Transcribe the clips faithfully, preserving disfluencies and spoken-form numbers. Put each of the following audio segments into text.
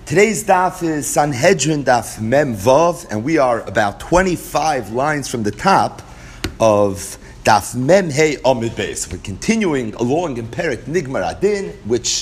Today's daf is Sanhedrin daf Mem Vav, and we are about twenty-five lines from the top of daf Mem Hey Amud Beis. We're continuing along in Perek Nigmar Adin, which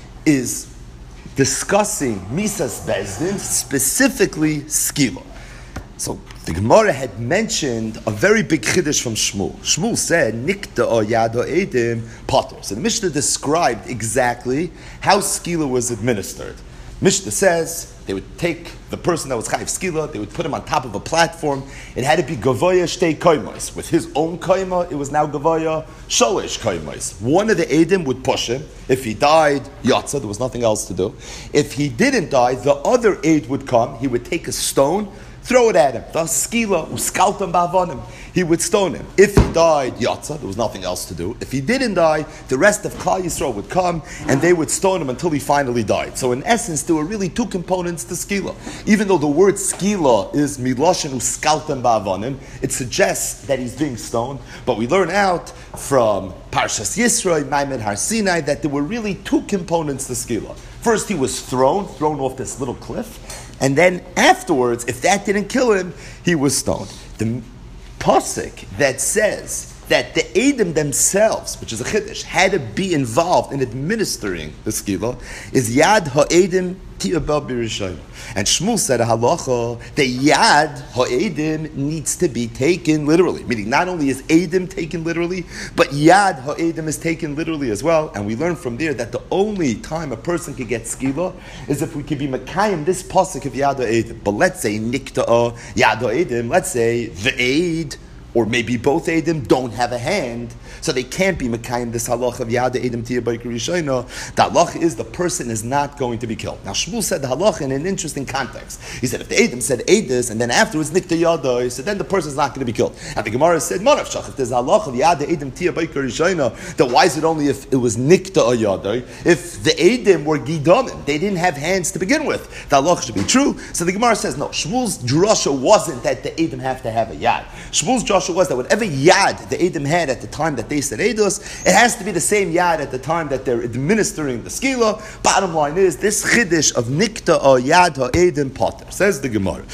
is discussing Misas Bezdin, specifically Skila. So the Gemara had mentioned a very big chiddush from Shmuel. Shmuel said, Nikta o yado edim potter. So the Mishnah described exactly how Skila was administered. Mishnah says they would take the person that was chayiv skila, they would put him on top of a platform. It had to be gavoya shtei koimos. With his own koima, it was now gavoya sholish koimos. One of the edim would push him. If he died, yatsa, there was nothing else to do. If he didn't die, the other aid would come. He would take a stone, throw it at him. The skila uskaltam ba'avonim. He would stone him. If he died, yatsa, there was nothing else to do. If he didn't die, the rest of Klal Yisrael would come and they would stone him until he finally died. So in essence, there were really two components to skila. Even though the word skila is miloshen uskaltam ba'avonim, it suggests that he's being stoned. But we learn out from Parshas Yisro, Maimed Har Sinai, that there were really two components to skila. First, he was thrown, thrown off this little cliff. And then afterwards, if that didn't kill him, he was stoned. The pasuk that says that the Edom themselves, which is a chiddush, had to be involved in administering the skila, is Yad Ha'edim Tiyabel B'Rishayim. And Shmuel said a halacha, the Yad Ha'edim needs to be taken literally. Meaning not only is Edom taken literally, but Yad Ha'edim is taken literally as well. And we learn from there that the only time a person can get skila is if we can be Mekayim this pasuk of Yad Ha'edim. But let's say Nikta'a Yad Ha'edim, let's say the Eid, or maybe both Eidim don't have a hand, so they can't be Mekayim this halach of Yad Eidim Tiyah B'Ikar Rishayna. The halach is the person is not going to be killed. Now Shmuel said the halach in an interesting context. He said if the Eidim said Eidus and then afterwards Nikta Yadai, so then the person is not going to be killed. And the Gemara said, Manav Shach, if there's a halach of Yad Eidim Tiyah B'Ikar Rishayna, then why is it only if it was Nikta Yadai? If the Eidim were Gidomim, they didn't have hands to begin with, the halach should be true. So the Gemara says, no, Shmuel's drasha wasn't that the Eidim have to have a Yad. Shmuel's drasha was that whatever yad the Edom had at the time that they said Eidos, it has to be the same yad at the time that they're administering the skila. Bottom line is, this chiddush of nikta or yad ha Edom potter. Says the Gemara,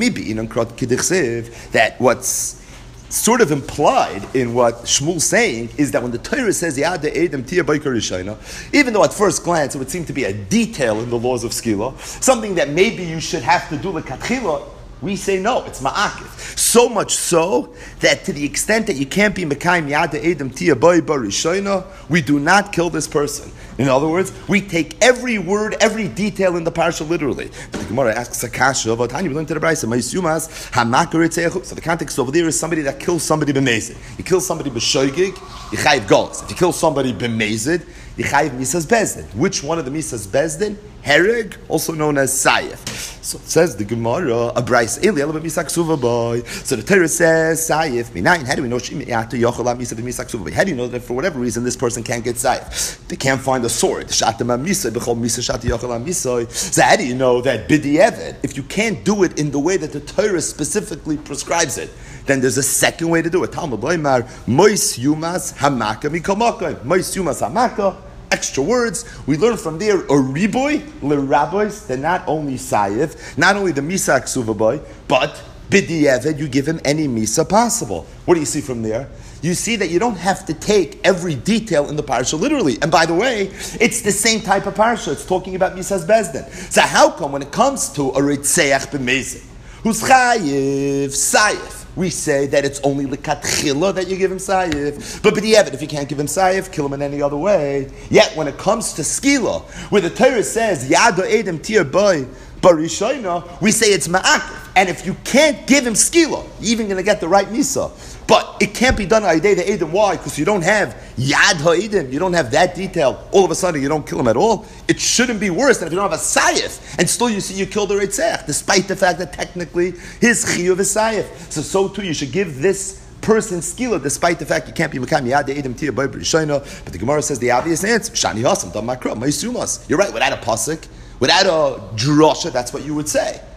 that what's sort of implied in what Shmuel's saying is that when the Torah says yad ha Edom tia b'ikar rishayna, even though at first glance it would seem to be a detail in the laws of skila, something that maybe you should have to do l'katchila, we say no, it's ma'akif. So much so that to the extent that you can't be mekayim yad edem tia boy barishoina, we do not kill this person. In other words, we take every word, every detail in the parsha literally. But the Gemara asks a kasha about Tanya. We learned to the Brayso, Ma'isumas hamaker. So the context over there is somebody that kills somebody b'mezid. You kill somebody b'shoigig, you chayiv golos. If you kill somebody b'mezid, you chayiv misas bezdin. Which one of the misas bezdin? Hereg, also known as Sayef. So it says the Gemara, a Bryce Eli, Elaba Misak Suva boy. So the Torah says Sayef. Minayin. How do we know Shimiyatu Yochalam Misak Misak Suva boy? How do you know that for whatever reason this person can't get Sayef? They can't find a sword. Shatama Misay Bechol Misa Shati Yochalam Misay. So how do you know that Bidi Eved? If you can't do it in the way that the Torah specifically prescribes it, then there's a second way to do it. Talmud Loimar Mois Yumas Hamaka Mikamaka. Mois Yumas Hamaka. Extra words. We learn from there a riboy, le rabbis, they're not only sayif, not only the misa ksuvaboy, but b'di'eved, you give him any misa possible. What do you see from there? You see that you don't have to take every detail in the parsha literally. And by the way, it's the same type of parsha. It's talking about misas bezdin. So how come when it comes to a ritzeach b'mezid, who's chayiv, sayif, we say that it's only l'katchila that you give him sayif. But b'di'eved, if you can't give him sayif, kill him in any other way. Yet when it comes to skila, where the Torah says, Yad ha'edem tir boy barishayna, we say it's ma'akif. And if you can't give him skila, you're even going to get the right misa. But it can't be done on day the Edom. Why? Because you don't have Yad ha'edem. You don't have that detail. All of a sudden, you don't kill him at all. It shouldn't be worse than if you don't have a sayif, and still you see you killed the Reitzach, despite the fact that technically his chiyuv is sayif. So, so too, you should give this person skila, despite the fact you can't be mekayim yad edem tia boy b'rishayna. But the Gemara says the obvious answer: shani hasam dam makra ma'isumas. You're right. Without a pasuk, without a drasha, that's what you would say.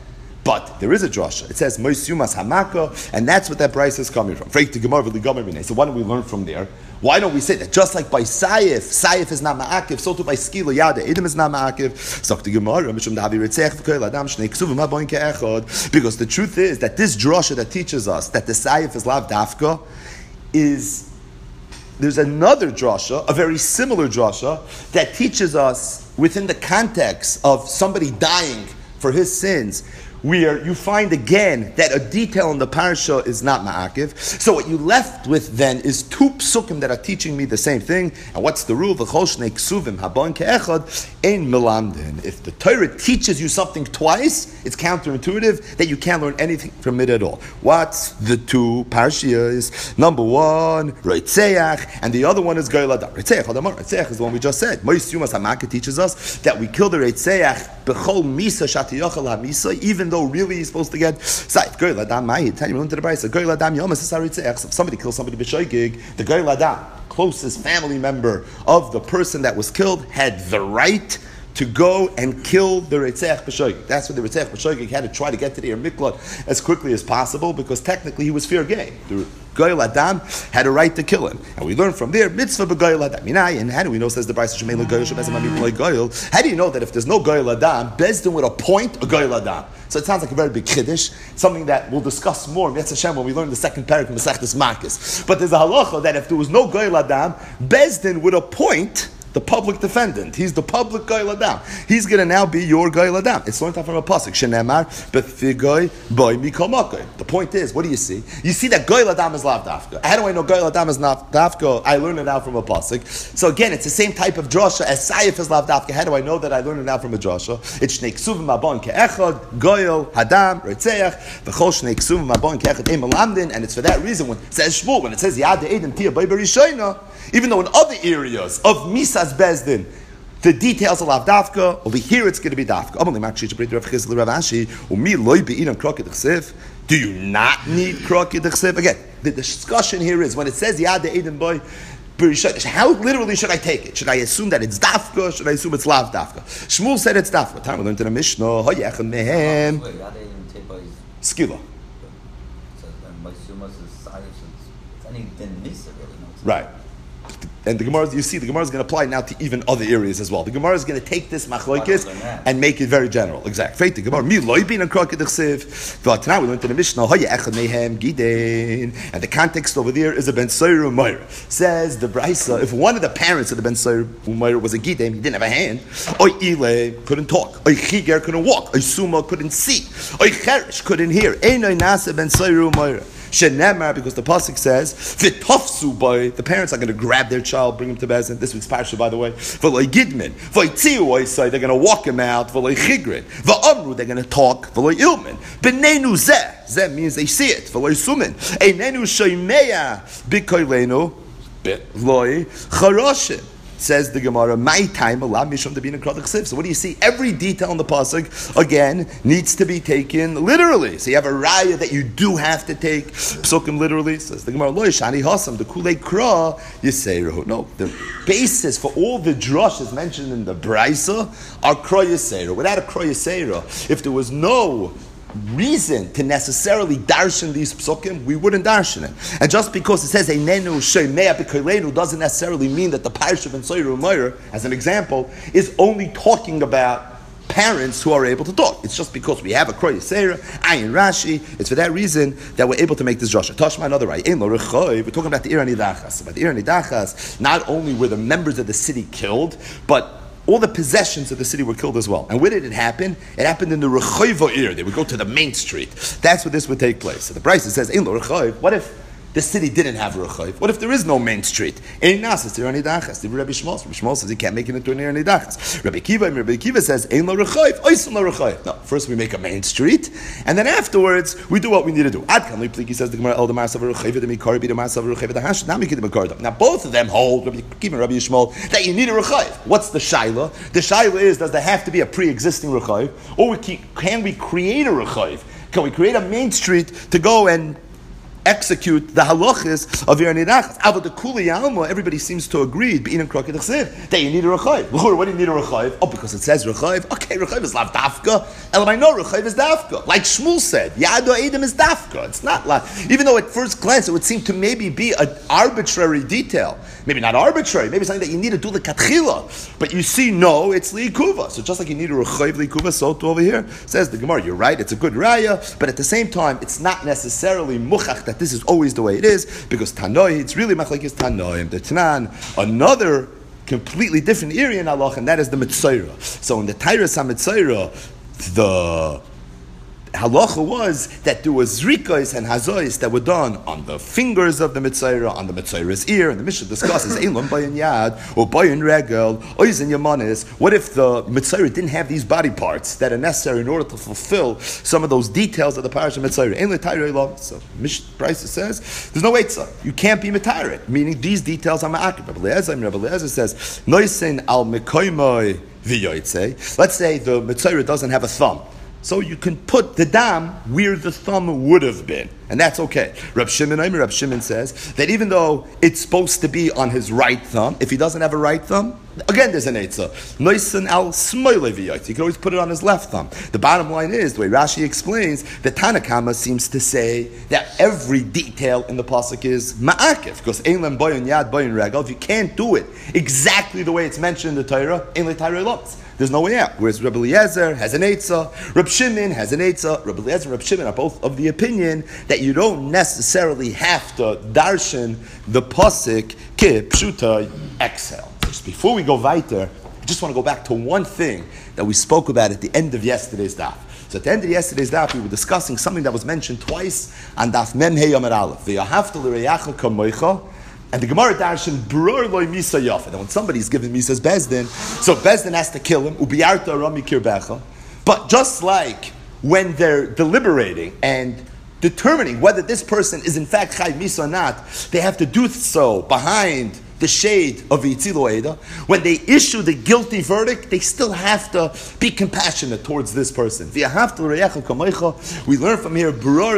But there is a drasha. It says Mois Yumas Hamaka, and that's what that price is coming from. So why don't we learn from there? Why don't we say that? Just like by Saif, Saif is not ma'akiv, so too by Skila Yada, Edom is not ma'akiv. Because the truth is that this drasha that teaches us that the Saif is lav dafka is, there's another drasha, a very similar drasha, that teaches us within the context of somebody dying for his sins, where you find again that a detail in the parasha is not ma'akiv. So what you left with then is two psukim that are teaching me the same thing. And what's the rule? V'chol shnei ksuvim habon ke'echad ein melamdin. If the Torah teaches you something twice, it's counterintuitive that you can't learn anything from it at all. What's the two parashiyos? Number one, Reitzeach, and the other one is Goyel Adam. Reitzeach, Reitzeach is the one we just said. Mois Yumas Hamaka teaches us that we kill the Reitzeach b'chol misa shatiyachal hamisa, even though really he's supposed to get saif. Goyel Adam ma'id. Tell you to the Brisa. Goyel Adam yomas is Reitzeach. If somebody kills somebody b'shoigig, the Goyel Adam, closest family member of the person that was killed, had the right to go and kill the Reitzeach b'shoigig. That's what the Reitzeach b'shoigig had to try to get to the Miklat as quickly as possible, because technically he was fair game. The Goyel Adam had a right to kill him. And we learn from there, mitzvah b'Goyel Adam. And how do we know, says the Brisa, Shemei l'Goyel, Shebezem Amim l'Goyel? How do you know that if there's no Goyel Adam, Bezdin would appoint a Goyel Adam? So it sounds like a very big kiddush, something that we'll discuss more, Yetz Hashem, when we learn the second parak of Masechtas Makos. But there's a halacha that if there was no Goyel Adam, Bezdin would appoint the public defendant. He's the public Goyel Adam. He's going to now be your Goyel Adam. It's learned out from a pasuk. Shenemar b'figoy boy mikol makoy. The point is, what do you see? You see that Goyel Adam is lav dafka. How do I know Goyel Adam is not dafka? I learned it now from a pasuk. So again, it's the same type of drasha as Saif is lav dafka. How do I know that I learned it now from a drasha? It's shnei ksuvim mabon ke'echad, Goyel, Hadam, Reitzeach, v'chol shnei ksuvim mabon ke'echad ein melamdin, and it's for that reason when it says Shmuel, when it says Yad Edom tia by Berishayna, even though in other areas of Misas Bezdin, the details are lav dafka, over here it's going to be dafka. Do you not need krokid d'chsev? Again, the discussion here is when it says Yad Edom boy, how literally should I take it? Should I assume that it's dafka? Should I assume it's lav dafka? Shmuel said it's dafka. Time we learned in the Mishnah. Skila. Right. And the Gemara, you see, the Gemara is going to apply now to even other areas as well. The Gemara is going to take this machlokes and make it very general. Exactly. The Gemara, mi loy bin a kroked d'chsev. But now we learned in the Mishnah, hoye echad mehem gidein. And the context over there is a ben soyer umayr. Says the Brisa, if one of the parents of the ben soyer umayr was a gidein, he didn't have a hand. Oy ile couldn't talk. Oy chiger couldn't walk. Oy suma couldn't see. Oy cherish couldn't hear. Einoy nasa ben soyer umayr. Shenemar, because the pasuk says, "V'tofsu boy." The parents are going to grab their child, bring him to Bezin. This week's parsha, by the way. V'loy gidmin, v'yitziu oisai. They're going to walk him out. V'loy chigrin, v'amru. They're going to talk. V'loy ilmin. B'neinu zeh. Zeh means they see it. V'loy sumin. Einenu shoymeya b'koylenu. V'loy charoshin. Says the Gemara, my time allow mishum to be in a krod. So what do you see? Every detail in the pasuk again needs to be taken literally. So you have a raya that you do have to take psukim literally. Says the Gemara, lo yishani hasam the kulei kra yiseiru. No, the basis for all the drushes mentioned in the brisa are kra yiseiru. Without a kra yiseiru, if there was no reason to necessarily darshan these psukim, we wouldn't darshan it. And just because it says einenu sheimea b'koleinu doesn't necessarily mean that the parsha ben soyer umayr, as an example, is only talking about parents who are able to talk. It's just because we have a Kroy Yisera, Ayin Rashi, it's for that reason that we're able to make this drasha. Tashma another right. We're talking about the Irani Dachas. About the Irani Dachas, not only were the members of the city killed, but all the possessions of the city were killed as well. And where did it happen? It happened in the Rechoivo area. They would go to the main street. That's where this would take place. So the Brisa says, Ein lo Rechoiv. What if the city didn't have a Rechoiv? What if there is no main street? Ein nas, it's Irani Dachas. The Rabbi Shmuel. Rabbi Shmuel says he can't make it into an Irani Dachas. Rabbi Kiva, Rabbi Kiva says, Ein lo Rechoiv, oisum lo Rechoiv. No, first we make a main street, and then afterwards we do what we need to do. Ad kan li pliki, says the Gemara, El the Mars of Rechoiv, the Mikar, be the Mars of Rechoiv, the Hash, now we get the Mikar. Now both of them hold, Rabbi Kiva and Rabbi Shmuel, that you need a Rechoiv. What's the Shaila? The Shaila is, does there have to be a pre-existing Rechoiv, or we keep, can we create a Rechoiv? Can we create a main street to go and execute the halachas of your nidachas. Ava the kuli alma, everybody seems to agree, that you need a rechayiv. What do you need a rechayiv? Oh, because it says rechayiv. Okay, rechayiv is lav dafka. Elamai no, rechayiv is dafka. Like Shmuel said, yado edom is dafka. It's not like, even though at first glance it would seem to maybe be an arbitrary detail. Maybe not arbitrary, maybe something that you need to do the katchila. But you see, no, it's liikuva. So just like you need a rechayiv liikuva, so too over here, says the Gemara, you're right, it's a good raya, but at the same time, it's not necessarily muchach that this is always the way it is, because Tanoi, it's really machlekes Tanoim, the Tanan, another completely different area in halach, and that is the Mitzayra. So in the Tairas HaMitzayra, the halacha was that there was zrikos and hazois that were done on the fingers of the mitzayra, on the mitzayra's ear, and the Mishnah discusses Eilam bayin yad or bayin regel oizen yamanis. What if the mitzayra didn't have these body parts that are necessary in order to fulfill some of those details of the parasha mitzayra? Ein l'tayra love. So Mishnah Price says there's no eitzah. You can't be mitayra, meaning these details are ma'akif. Rabbi Eliezer, Rabbi Eliezer says noisen al mekoymoi v'yoytzei. Let's say the mitzayra doesn't have a thumb. So you can put the dam where the thumb would have been, and that's okay. Reb Shimon, Reb Shimon says that even though it's supposed to be on his right thumb, if he doesn't have a right thumb, again there's an eitzah. Noisan al smoile v'yotz. You can always put it on his left thumb. The bottom line is, the way Rashi explains, that Tanakama seems to say that every detail in the pasuk is ma'akif, because ein lem boyin yad boyin regel. If you can't do it exactly the way it's mentioned in the Torah, ein le Torah loves. There's no way out. Whereas Rabbi Eliezer has an eitzah, Reb Shimon has an eitzah. Rabbi Eliezer and Reb Shimon are both of the opinion that you don't necessarily have to darshan the pasuk ki pshuta exhale. Just before we go weiter, I just want to go back to one thing that we spoke about at the end of yesterday's daf. So at the end of yesterday's daf, we were discussing something that was mentioned twice on daf Mem Hey Yomar Aleph. V'yahavta l'reyacha kamoicha. And the Gemara darshan bror loy misa yafa. And when somebody's given misa's bezdin, so bezdin has to kill him. Ubiyarta rami kirbecha. But just like when they're deliberating and determining whether this person is in fact chayv misa or not, they have to do so behind the shade of Yitzilo Eda. When they issue the guilty verdict, they still have to be compassionate towards this person. We learn from here,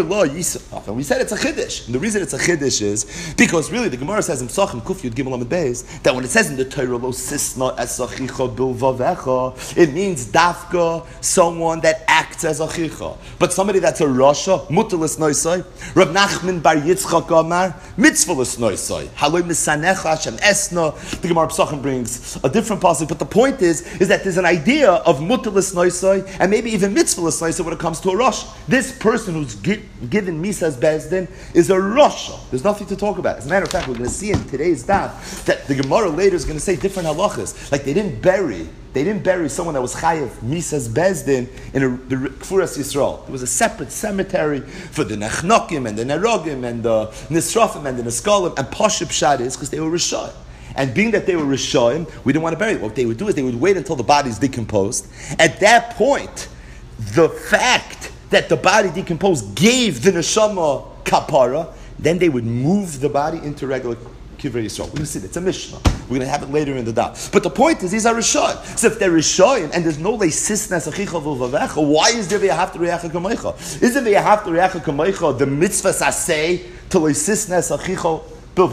and we said it's a chiddush. And the reason it's a chiddush is because really the Gemara says in Psachim Kuf Yud Gimel Amud Beis that when it says in the Torah lo sisna esachicha bilvavecha, it means dafka, someone that acts as achicha. But somebody that's a rasha, mutalis noisai, Rav Nachman bar Yitzchak Amar, mitzvahlis noisai, haloi misanecha Esna. The Gemara Psachim brings a different passage, but the point is, is that there's an idea of mutalis noisai and maybe even mitzvahlis noisai when it comes to a rosh. This person who's gi- given misas bezdin is a rosh. There's nothing to talk about. As a matter of fact, we're going to see in today's daf that the Gemara later is going to say different halachas. Like they didn't bury, they didn't bury someone that was chayav misas bezdin in a, the Kfuras Yisrael. There was a separate cemetery for the nechnokim and the nerogim and the nisrafim and the neskalim, and pashib pshat is because they were rishon. And being that they were Rishoim, we didn't want to bury them. What they would do is they would wait until the body is decomposed. At that point, the fact that the body decomposed gave the neshama kapara, then they would move the body into regular Kivrei Yisrael. We're going to see that. It's a Mishnah. We're going to have it later in the daf. But the point is, these are Rishoim. So if they're Rishoim and there's no leisisnes achicha v'vavecha, why is there v'yahavta reyacha kamoicha? Isn't v'yahavta reyacha kamoicha the mitzvah saseh to leisisnes achicha?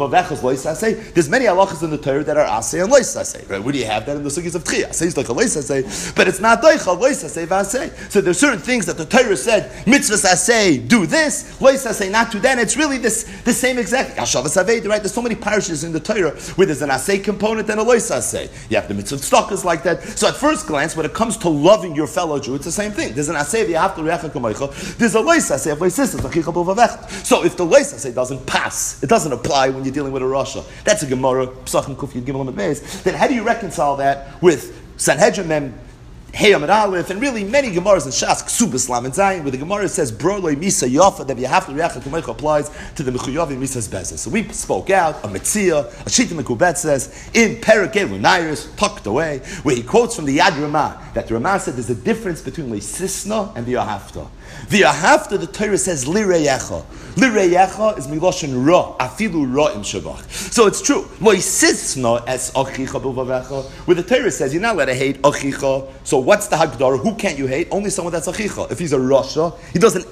There's many halachas in the Torah that are asay and lois asay. Right? Where do you have that in the sugis of tchiyah? Asay is like a lois asay, but it's not doicha lois asay v'asay. So there's certain things that the Torah said mitzvahs asay do this, lois asay not do that. And it's really this the same exact Hashavas Aved. Right? There's so many parashas in the Torah where there's an asay component and a lois asay. You have the mitzvah tzedakahs like that. So at first glance, when it comes to loving your fellow Jew, it's the same thing. There's an asay v'yahavta reyacha kamoicha. There's a lois asay of loisisas achicha b'vavecha. So if the lois asay doesn't pass, it doesn't apply when you're dealing with a rasha. That's a Gemara, Psachim Kuf Yud Gimel Amud Beis. Then how do you reconcile that with Sanhedrin Mem Hey Amud Aleph, and really many Gemaras in Shas, Ksubas Lam and Zayin, where the Gemara says, Bro loy misa yafa, that v'yahavta reyacha kamoicha applies to the Mechuyavim misas bezes. So we spoke out, a Metzia, a Shita Mekubet says, in Perikei Lunairis, tucked away, where he quotes from the Yad Ramah, that the Ramah said there's a difference between Leisisna and v'yahavta. V'yahavta, the Torah says, Lireyecha. Lireyecha is Miloshin Ra, Afilu Ra im Shabach. So it's true. Loisisna as Achicha b'vavecha, where the Torah says, you're not allowed to hate Achicha. So what's the Hagdara? Who can't you hate? Only someone that's Achicha. If he's a Rasha, he doesn't act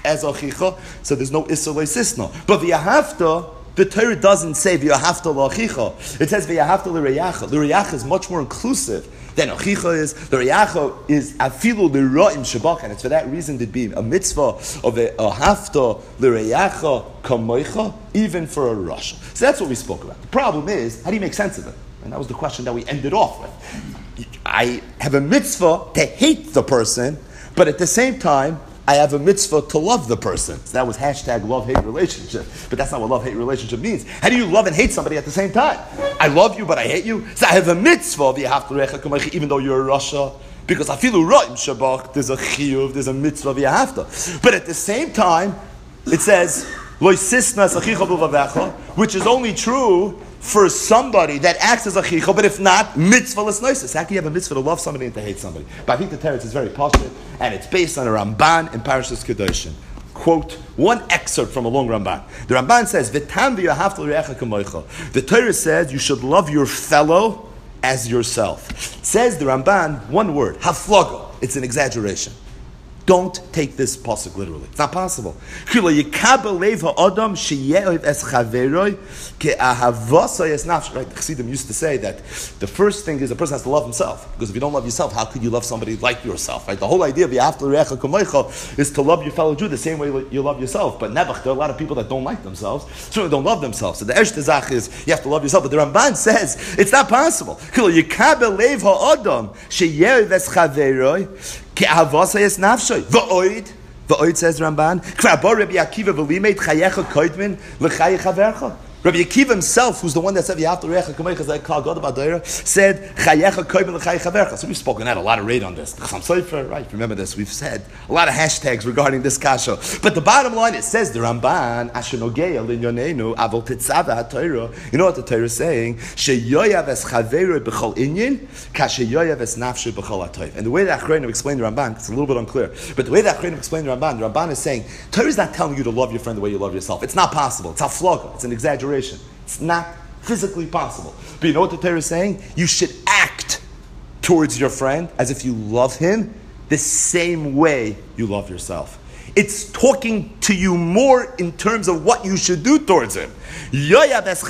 as achicha, so there's no issa leisisna. But v'yahavta, the Torah doesn't say v'yahavta la'achicha. It says v'yahavta l'reyacha. The reyacha is much more inclusive than achicha is. The reyacha is afilu l'ra'im shabach, and it's for that reason to be a mitzvah of a hafta l'reyacha kamoicha, even for a rasha. So that's what we spoke about. The problem is, how do you make sense of it? And that was the question that we ended off with. I have a mitzvah to hate the person, but at the same time, I have a mitzvah to love the person. So that was hashtag love-hate relationship. But that's not what love-hate relationship means. How do you love and hate somebody at the same time? I love you, but I hate you. So I have a mitzvah, even though you're a rasha. Because I feel ra'im shabach, there's a chiyuv, there's a mitzvah, v'yahavta. But at the same time, it says, lo sisna sachicha b'vavecha, which is only true for somebody that acts as a chicha, but if not, mitzvah l'snoisis. How can you have a mitzvah to love somebody and to hate somebody? But I think the teretz is very positive, and it's based on a Ramban in Parashas Kedoshim. Quote, one excerpt from a long Ramban. The Ramban says, V'tam v'yahavta l'reacha kamoicha. The Torah says you should love your fellow as yourself. Says the Ramban, one word, haflaga. It's an exaggeration. Don't take this pasuk literally. It's not possible. Right? The Chassidim used to say that the first thing is a person has to love himself. Because if you don't love yourself, how could you love somebody like yourself? Right? The whole idea of is to love your fellow Jew the same way you love yourself. But nebuch, there are a lot of people that don't like themselves, certainly don't love themselves. So the Ershte Zach is you have to love yourself. But the Ramban says it's not possible. Ke'avasayas nafshay. V'oid, v'oid says Ramban. K'va'bar Rabbi Akiva v'limeid chayecha koidmin l'chayech havercha. Rabbi Akiva himself, who's the one that said you have to reach kameich like Kal Gadol B'Adayra, said chayecha koidmin l'chayech havercha. So we've spoken out a lot of rate on this. Chasam Sofer, right? Remember this? We've said a lot of hashtags regarding this kasha. But the bottom line, it says the Ramban asher nogeya linyonenu avol tetzava haTorah. You know what the Torah is saying? Sheyoyav es chaveru b'chol inyin, kasheyoyav es nafshe b'chol hatoiv. And the way that Achreinim explained the Ramban, it's a little bit unclear. But the way that Achreinim explained the Ramban, the Ramban is saying Torah is not telling you to love your friend the way you love yourself. It's not possible. It's haflaga. It's an exaggeration. It's not physically possible. But you know what the Torah is saying? You should act towards your friend as if you love him the same way you love yourself. It's talking to you more in terms of what you should do towards him. Just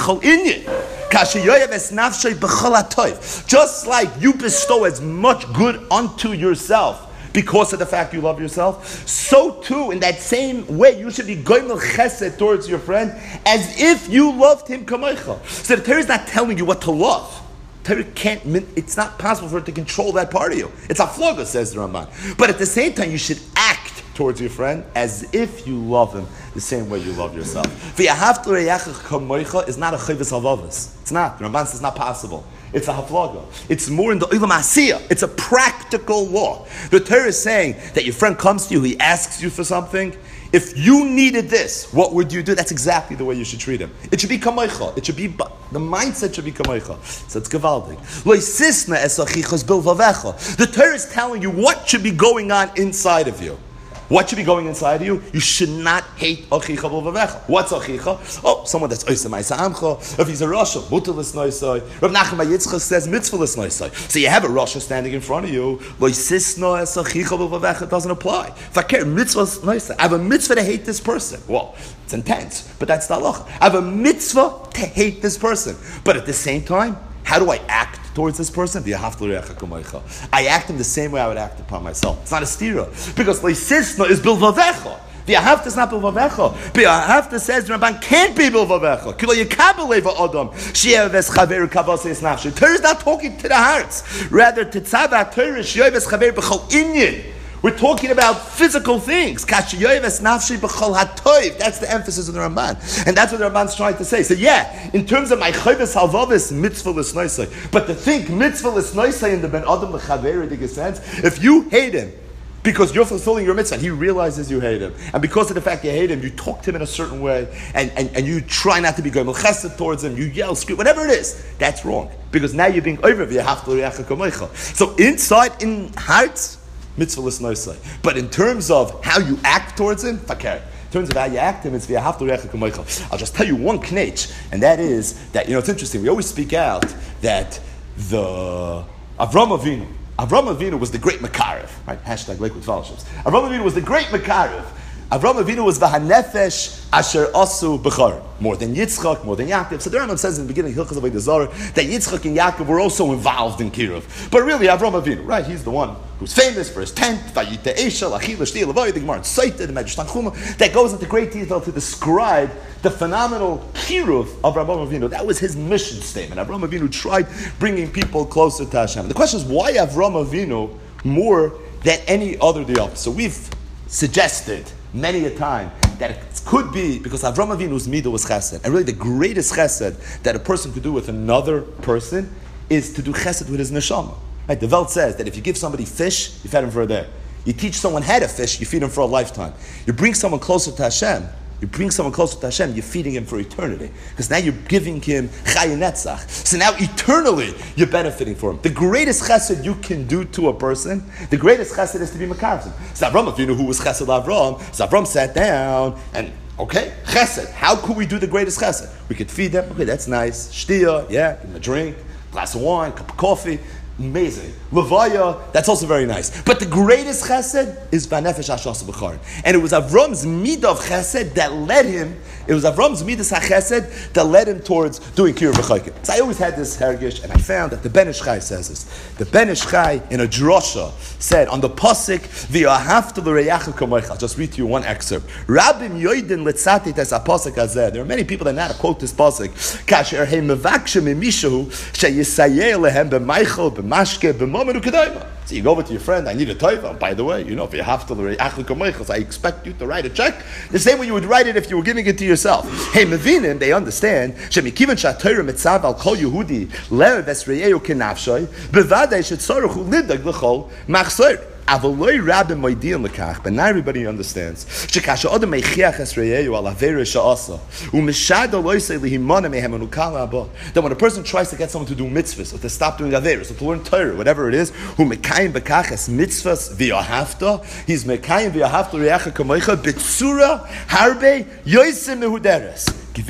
like you bestow as much good unto yourself because of the fact you love yourself, so too, in that same way, you should be goymel chesed towards your friend as if you loved him kamoicha. So the Torah is not telling you what to love. Torah can't, it's not possible for it to control that part of you. It's a flaga, says the Ramban. But at the same time, you should act towards your friend as if you love him the same way you love yourself. V'yahavta l'reyacha kamoicha is not a chayvus halvavus. It's not. The Ramban says it's not possible. It's a haflaga. It's more in the ilam asiyah. It's a practical law. The Torah is saying that your friend comes to you, he asks you for something. If you needed this, what would you do? That's exactly the way you should treat him. It should be kamoicha. It should be, the mindset should be kamoicha. So it's gavaldik. The Torah is telling you what should be going on inside of you. What should be going inside of you? You should not hate achicha b'vavecha. What's achicha? Oh, someone that's oisem ma'isa amcha. If he's a rasha, mutal l'snoisai. Rav Nachman bar Yitzchak says mitzvah l'snoisai. So you have a rasha standing in front of you. Lo yisisno es achicha b'vavecha doesn't apply. If I care mitzvah l'snoisai, I have a mitzvah to hate this person. Well, it's intense, but that's the halacha. I have a mitzvah to hate this person, but at the same time, how do I act towards this person? I act in the same way I would act upon myself. It's not a stira. Because leisisna is bilvavecha. The ahavta is not bilvavecha. The ahavta says the Ramban can't be bilvavecha. Kilo yekabeleva adam. She'ev es chaver kavase es nafshe. Torah is not talking to the hearts. Rather, tetzava Torah she'ev es chaver b'chol inyin. We're talking about physical things. That's the emphasis of the Ramban. And that's what the Ramban's trying to say. So yeah, in terms of my chayvus halvavis, mitzvah l'snoisai. But to think mitzvah l'snoisai in the ben adam l'chaver sense, if you hate him, because you're fulfilling your mitzvah, and he realizes you hate him. And because of the fact you hate him, you talk to him in a certain way, and, and, and you try not to be goymel chesed towards him, you yell, scream, whatever it is, that's wrong. Because now you're being over. So inside, in hearts, mitzvah l'snoisai. But in terms of how you act towards him, fakir. In terms of how you act him, it's v'yahavta l'reacha kamoicha. I'll just tell you one knetch, and that is that, you know, it's interesting. We always speak out that the Avram Avinu, Avram Avinu was the great Makarev, right? Hashtag Lakewood Fellowships. Avram Avinu was the great Makarev. Avram Avinu was v'hanefesh asher asu b'char. More than Yitzchak, more than Yaakov. So the Rambam says in the beginning, Hilchos Avodah Zarah, that Yitzchak and Yaakov were also involved in Kiruv. But really, Avram Avinu, right? He's the one who's famous for his tent, Vayite Eshel, Achil, Shti, Lavoy, the Gemara, Saita, the Medrash Tanchuma, that goes into great detail to describe the phenomenal Kiruv of Avram Avinu. That was his mission statement. Avram Avinu tried bringing people closer to Hashem. The question is, why Avram Avinu more than any other the other? So we've suggested many a time that it could be because Avram Avinu's midah was chesed. And really the greatest chesed that a person could do with another person is to do chesed with his neshama. Right? The Welt says that if you give somebody fish, you feed him for a day. You teach someone how to fish, you feed him for a lifetime. You bring someone closer to Hashem, you bring someone closer to Hashem, you're feeding him for eternity. Because now you're giving him Chayei Netzach. So now eternally, you're benefiting from him. The greatest chesed you can do to a person, the greatest chesed is to be Makarim. So Avram Avinu, who was chesed Avram, so Avram sat down and, okay, chesed. How could we do the greatest chesed? We could feed them, okay, that's nice. Shtia, yeah, give them a drink, glass of wine, cup of coffee. Amazing. Levaya, that's also very nice. But the greatest chesed is Vanefesh Ashas B'char. And it was Avram's midah of chesed that led him, it was Avram's midah chesed that led him towards doing Kiruv V'chaykim. So I always had this hergish, and I found that the Ben Ish Chai says this. The Ben Ish Chai in a drosha said on the pasuk, V'yahavta l'reyacha kamoicha. I'll just read to you one excerpt. Rabim yoidin letzatit es apasuk hazeh. There are many people that know how to quote this pasuk. Kasher he mevakshem imishahu sheyisayeh lehem b'meichel Mashke b'momenu kedayma. So you go over to your friend, I need a taiva. By the way, you know, if you have to, I expect you to write a check. The same way you would write it if you were giving it to yourself. Hey, Mevinim, they understand. Shemikivan shatayra mitzav al kol Yehudi lev esreyehu kenafshay bevadei shetzaruchu lidag l'chol machzor. But not everybody understands. That when a person tries to get someone to do mitzvahs, or to stop doing averos, or to learn Torah, whatever it is, he's mekayim v'yahavta re'acha kamoicha b'tzura harbe yosim mehuderes.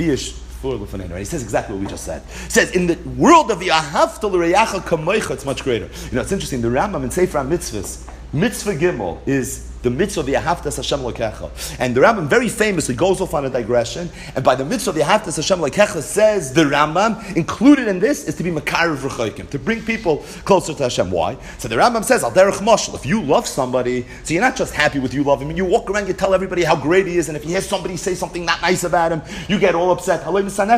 He says exactly what we just said. He says, in the world of Yahavta l'reyacha kamoicha, it's much greater. You know, it's interesting, the Rambam in Sefer HaMitzvahs, Mitzvah Gimel is the mitzvah of Yahavtas Hashem L'kecha. And the Rambam very famously goes off on a digression, and by the mitzvah of Yahavtas Hashem L'kecha says the Rambam, included in this is to be Makarev R'chaykim, to bring people closer to Hashem. Why? So the Rambam says, Al derech mashal, if you love somebody, so you're not just happy with you love him, you walk around, you tell everybody how great he is, and if you hear somebody say something not nice about him, you get all upset.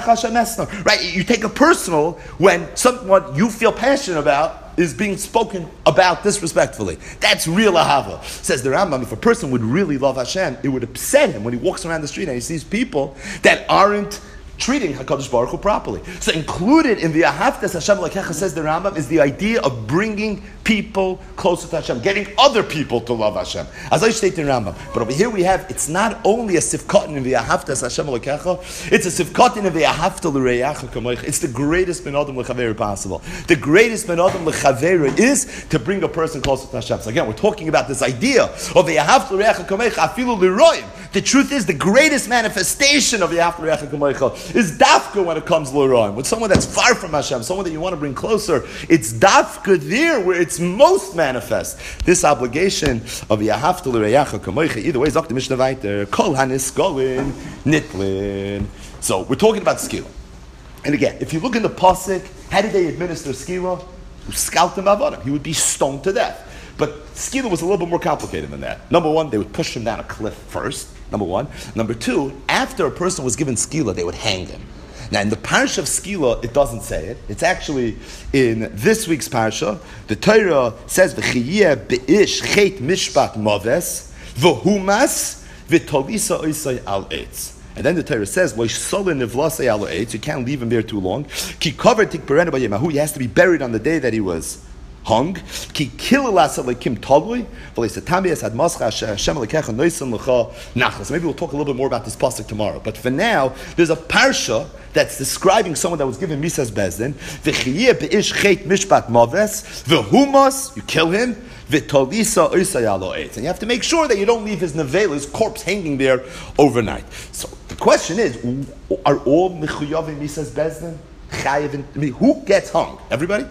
Right? You take it personal when someone you feel passionate about is being spoken about disrespectfully. That's real ahava. Says the Rambam, if a person would really love Hashem, it would upset him when he walks around the street and he sees people that aren't treating HaKadosh Baruch Hu properly. So included in the Ahavtas Hashem L'kecha, says the Rambam, is the idea of bringing people closer to Hashem, getting other people to love Hashem. As I state in Rambam. But over here we have, it's not only a sifkatin in the Ahavtas Hashem L'kecha, it's a sifkatin in the Ahavta L'reyacha Kamoicha. It's the greatest ben adam l'chaveira possible. The greatest ben adam l'chaveira is to bring a person closer to Hashem. So again, we're talking about this idea of the Ahavta L'reyacha Kamoicha, afilu l'roim. The truth is, the greatest manifestation of the Ahavta L'reyacha Kamoicha is dafka when it comes l'roim. With someone that's far from Hashem, someone that you want to bring closer, it's dafka there where it's most manifest. This obligation of Yahavta l'reyacha kamoicha, either way, Zok the Mishnah Vayter, Kol haniskolin nitlin. So we're talking about skila. And again, if you look in the pasuk, how did they administer skila? Scout him avodim. He would be stoned to death. But skila was a little bit more complicated than that. Number one, they would push him down a cliff first. Number one. Number two, after a person was given skila, they would hang him. Now, in the parsha of skila, it doesn't say it. It's actually in this week's parsha. The Torah says, "V'chiyeh beish chet mishpat maves v'humas v'tolisa oisay al eitz." And then the Torah says, "Lo'ishsolin nivlasay al eitz." You can't leave him there too long. Ki covered tik berena b'yemahu. He has to be buried on the day that he was hung. Ki kilalas alekim tolui. V'leisatami es had mascha Hashem alekecha noisim lecha nachlas. Maybe we'll talk a little bit more about this pasuk tomorrow. But for now, there's a parsha that's describing someone that was given misas bezdin. V'chiyeh beish chet mishpat maves v'humas. You kill him. V'tolisa oisayalo eitz. And you have to make sure that you don't leave his nevela, his corpse, hanging there overnight. So the question is, are all mechuyavim misas bezdin? I mean, who gets hung? Everybody?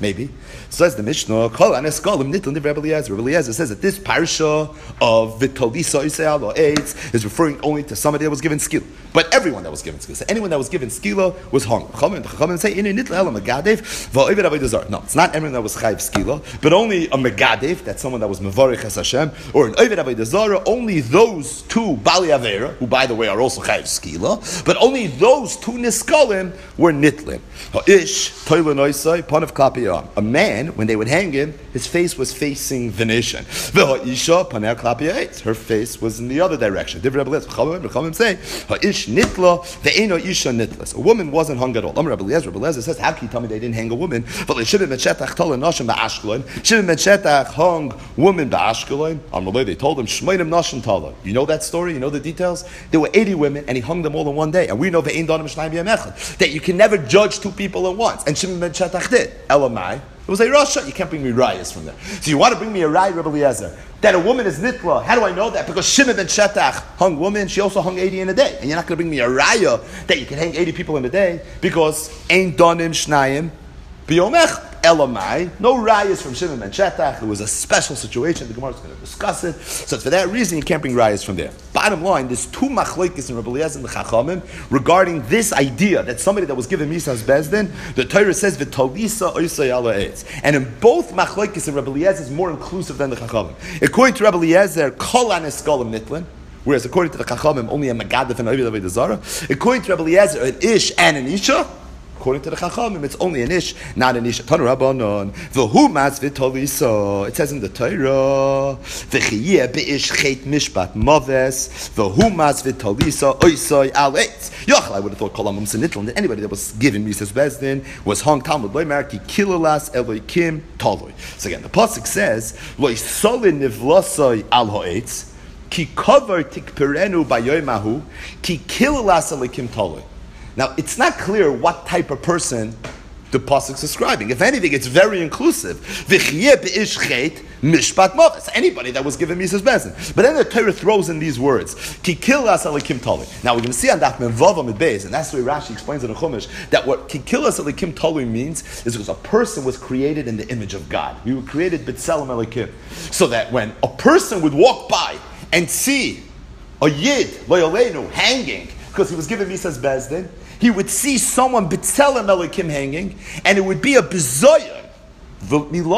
Maybe. Says the Mishnah, Kol Aneskalim Nitl Niv Rebbe Eliezer. Rebbe Eliezer says that this parsha of Vitolisa Yisrael or AIDS is referring only to somebody that was given skila. But everyone that was given skila. So anyone that was given skila was hung. Chachamim say, Ine Nitl Ela Megadev Va'ovid Avodah Zarah. No, it's not everyone that was chayv skila, but only a Megadev, that's someone that was Mevarich Es Hashem, or an Ovid Avodah Zarah, only those two Bali Avera, who by the way are also chayv skila, but only those two Niskalim were Nitlim. Ha'ish, Toilu Noisai, Pon of Klapiyam. A man, when they would hang him, his face was facing the nation. V'ha'isha, Paner Klapiyait. Her face was in the other direction. Different Rebbe Eliezer. Chachamim say, Ha'ish Nitla, Ve'eno Isha Nitlas. A woman wasn't hung at all. Amar Rebbe Eliezer. Rebbe Eliezer says, how can you tell me they didn't hang a woman? But they Shimon ben Shetach told Nashim ba'Ashkelon. Shimon ben Shetach hung woman ba'Ashkelon. Amrulay, they told him, Shmeinim Nashim Tala. You know that story? You know the details? There were eighty women, and he hung them all in one day. And we know Ve'en Donim Shnayim B'yam Echad, that you can never judge two people at once. And Shimon ben Shetach did. Elamai. It was a Rasha. You can't bring me rayas from there. So you want to bring me a raya, Rebbe Eliezer, that a woman is nitla. How do I know that? Because Shimon ben Shetach hung women. She also hung eighty in a day. And you're not going to bring me a raya that you can hang eighty people in a day because Ein Donim Shnayim B'yom Echad. Elamai, no rayas from Shimon ben Shetach. It was a special situation. The Gemara is going to discuss it. So for that reason, you can't bring rayas from there. Bottom line, there's two machlokes in Rebbe Eliezer and the Chachamim regarding this idea that somebody that was given Misas Bezdin, the Torah says v'tolisa oisay ala eitz. And in both machlokes in Rebbe Eliezer is more inclusive than the Chachamim. According to Rebbe Eliezer, kol aneskalim nitlin. Whereas according to the Chachamim, only a Megadef and Ovid Avodah Zarah. According to Rebbe Eliezer, an ish and an isha. According to the Chachamim, it's only an ish, not an isha. Tanu Rabbanon, v'hu mas v'tolisa. It says in the Torah, v'chiyeh be'ish chet mishpat maves, v'hu mas v'tolisa oisoi al eitz. Yochel, I would have thought kol amum senitl, that anybody that was given Misas Bezdin was hung Talmud loymar ki kilalas eloikim toloi. So again, the pasuk says, loy solin nivlasoi al ha'etz, ki kover tikperenu bayoymahu, ki kilalas eloikim toloi. Now, it's not clear what type of person the pasuk's describing. If anything, it's very inclusive. Anybody that was given Misas Bezdin. But then the Torah throws in these words. Kikilas alikim tali. Now, we're going to see on that Menvav Amid Beis, and that's the way Rashi explains in the Chumash, that what Kikilas alikim tali means is because a person was created in the image of God. We were created B'Tselem Elikim. So that when a person would walk by and see a Yid, Lo Yaleinu, hanging, because he was given Misas Bezdin, he would see someone B'Tselem Elikim hanging, and it would be a bizoyon. It would be a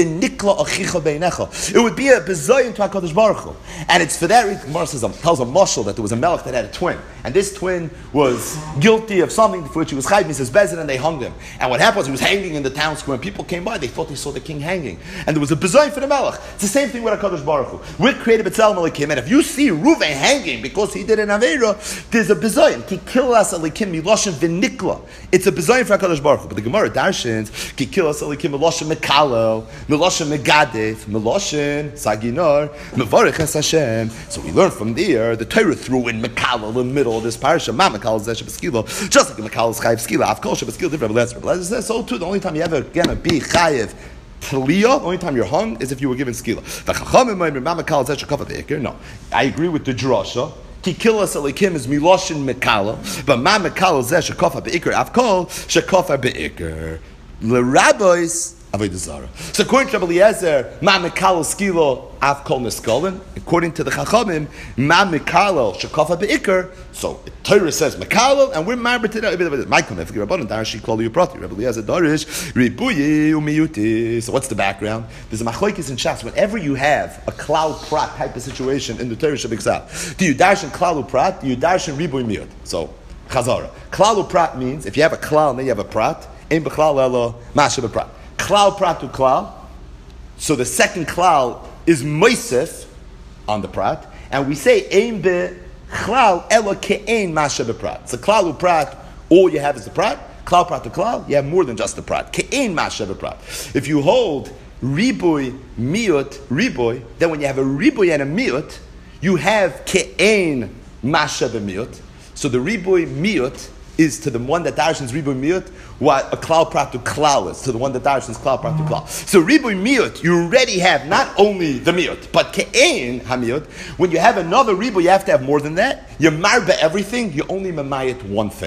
bizoyon to HaKadosh Baruch Hu. And it's for that reason, the Gemara says, tells a mashal that there was a melech that had a twin. And this twin was guilty of something for which he was chayv Misas Bezdin, and they hung him. And what happened was he was hanging in the town square, and people came by, they thought they saw the king hanging. And there was a bizoyon for the melech. It's the same thing with HaKadosh Baruch Hu. We're created B'Tselem Elikim, and if you see Reuven hanging because he did an Aveira, there's a bizoyon. Ki kilas Elikim miloshin v'nikla. It's a bizoyon for HaKadosh Baruch Hu. But the Gemara darshins, Ki kilas Elikim miloshin Mekalo, Meloshin Megadef, Meloshin Saginar, Mevarich Es Hashem. So we learn from there. The Torah threw in Mekalo in the middle of this parasha. Ma Mekalo Zesh B'Skilo, just like Mekalo is Chayiv Skila. Av Kol Sheb'Skilo different. Rebbe says so too. The only time you ever gonna be Chayiv Tliya, the only time you're hung is if you were given Skila. No, I agree with the drasha. Kikilas Elikim is Miloshin Mekalo, but Ma Mekalo Zesh Shekofa Be'ikr. Av Kol Shekofa Be'ikr. The rabbis. So according to Rebbe Eliezer, Ma Mekalo Skilo Av Kol Niskolin. According to the Chachamim, Ma Mekalo Shekofa Be'ikr. So the Torah says Mekalo, and we're married to that. Michael Nefki Rabbanon Darashi Kol Yuprati. Rebbe Eliezer Darish Ribuyi Umiyuti. So what's the background? There's a machlokes in Shas. Whenever you have a klal prat type of situation in the Torah Shabbat, do you darshan klal prat? Do you darshan ribuy miyut? So Chazara. Klal prat means if you have a klal and then you have a prat, ein b'klal elo masha b'prat. Klal prat to klal. So the second klal is moisef on the prat, and we say ein b'klal elo ke'ein masha b'prat. So klal prat, all you have is the prat. Klal prat to klal, you have more than just the prat. Ke'ein masha b'prat. If you hold riboy miut riboy, then when you have a riboy and a miut, you have ke'ein masha b'miut. So the riboy miut is to the one that darshans riboy miut what a klal prat to klal is to the one that darshans klal prat to klal. So riboy miut, you already have not only the miut, but ke'ein hamiut. When you have another riboy, you have to have more than that. You marba everything, you only mamayit one thing.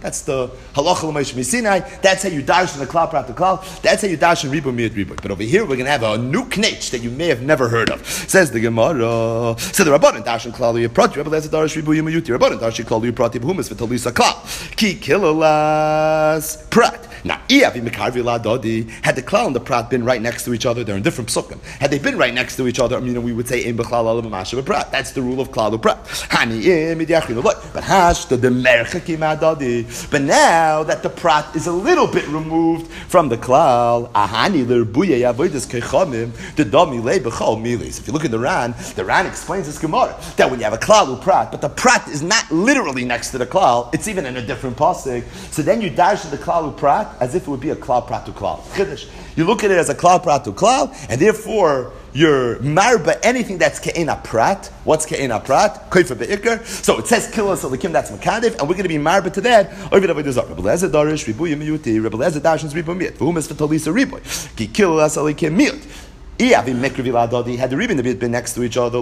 That's the halacha l'moshe misinai. That's how you dash in the klal prat to klal. That's how you dash in riboy miyut riboy. But over here we're going to have a new knetch that you may have never heard of. Says the Gemara. So the rabbanon dash in klal yiprati. Rabbi Lezer dash riboy miyut. Rabbanon dash in klal yiprati b'humis v'talisa klal. Ki kilalas prat. Now, had the klal and the prat been right next to each other, they're in different psukim. Had they been right next to each other, you know, we would say im b'chlal alav mashav prat. That's the rule of klal and prat. Hani im idyachinu loy. But hash the merchaki madadi. But now that the prat is a little bit removed from the klal, ahani l'rbuya yavodas kechamim the dami le b'chol milis. If you look at the Ran, the Ran explains this Gemara that when you have a klal and prat, but the prat is not literally next to the klal, it's even in a different pasuk. So then you dash the klal and prat as if it would be a klal prat to klal. Chiddush. You look at it as a klal prat to klal, and therefore you're marba anything that's ke'ena prat. What's ke'ena prat? Koifa be'ikr. So it says kilas alikim, that's makadiv, and we're going to be marba to that. Ovid avodah zarah. Rebbe Lezer darish ribuy miyuti. Rebbe Lezer dashins ribuy miyut. V'hum es v'talisa ribuy. Ki kilas alikim miyut. Had the ribim been next to each other,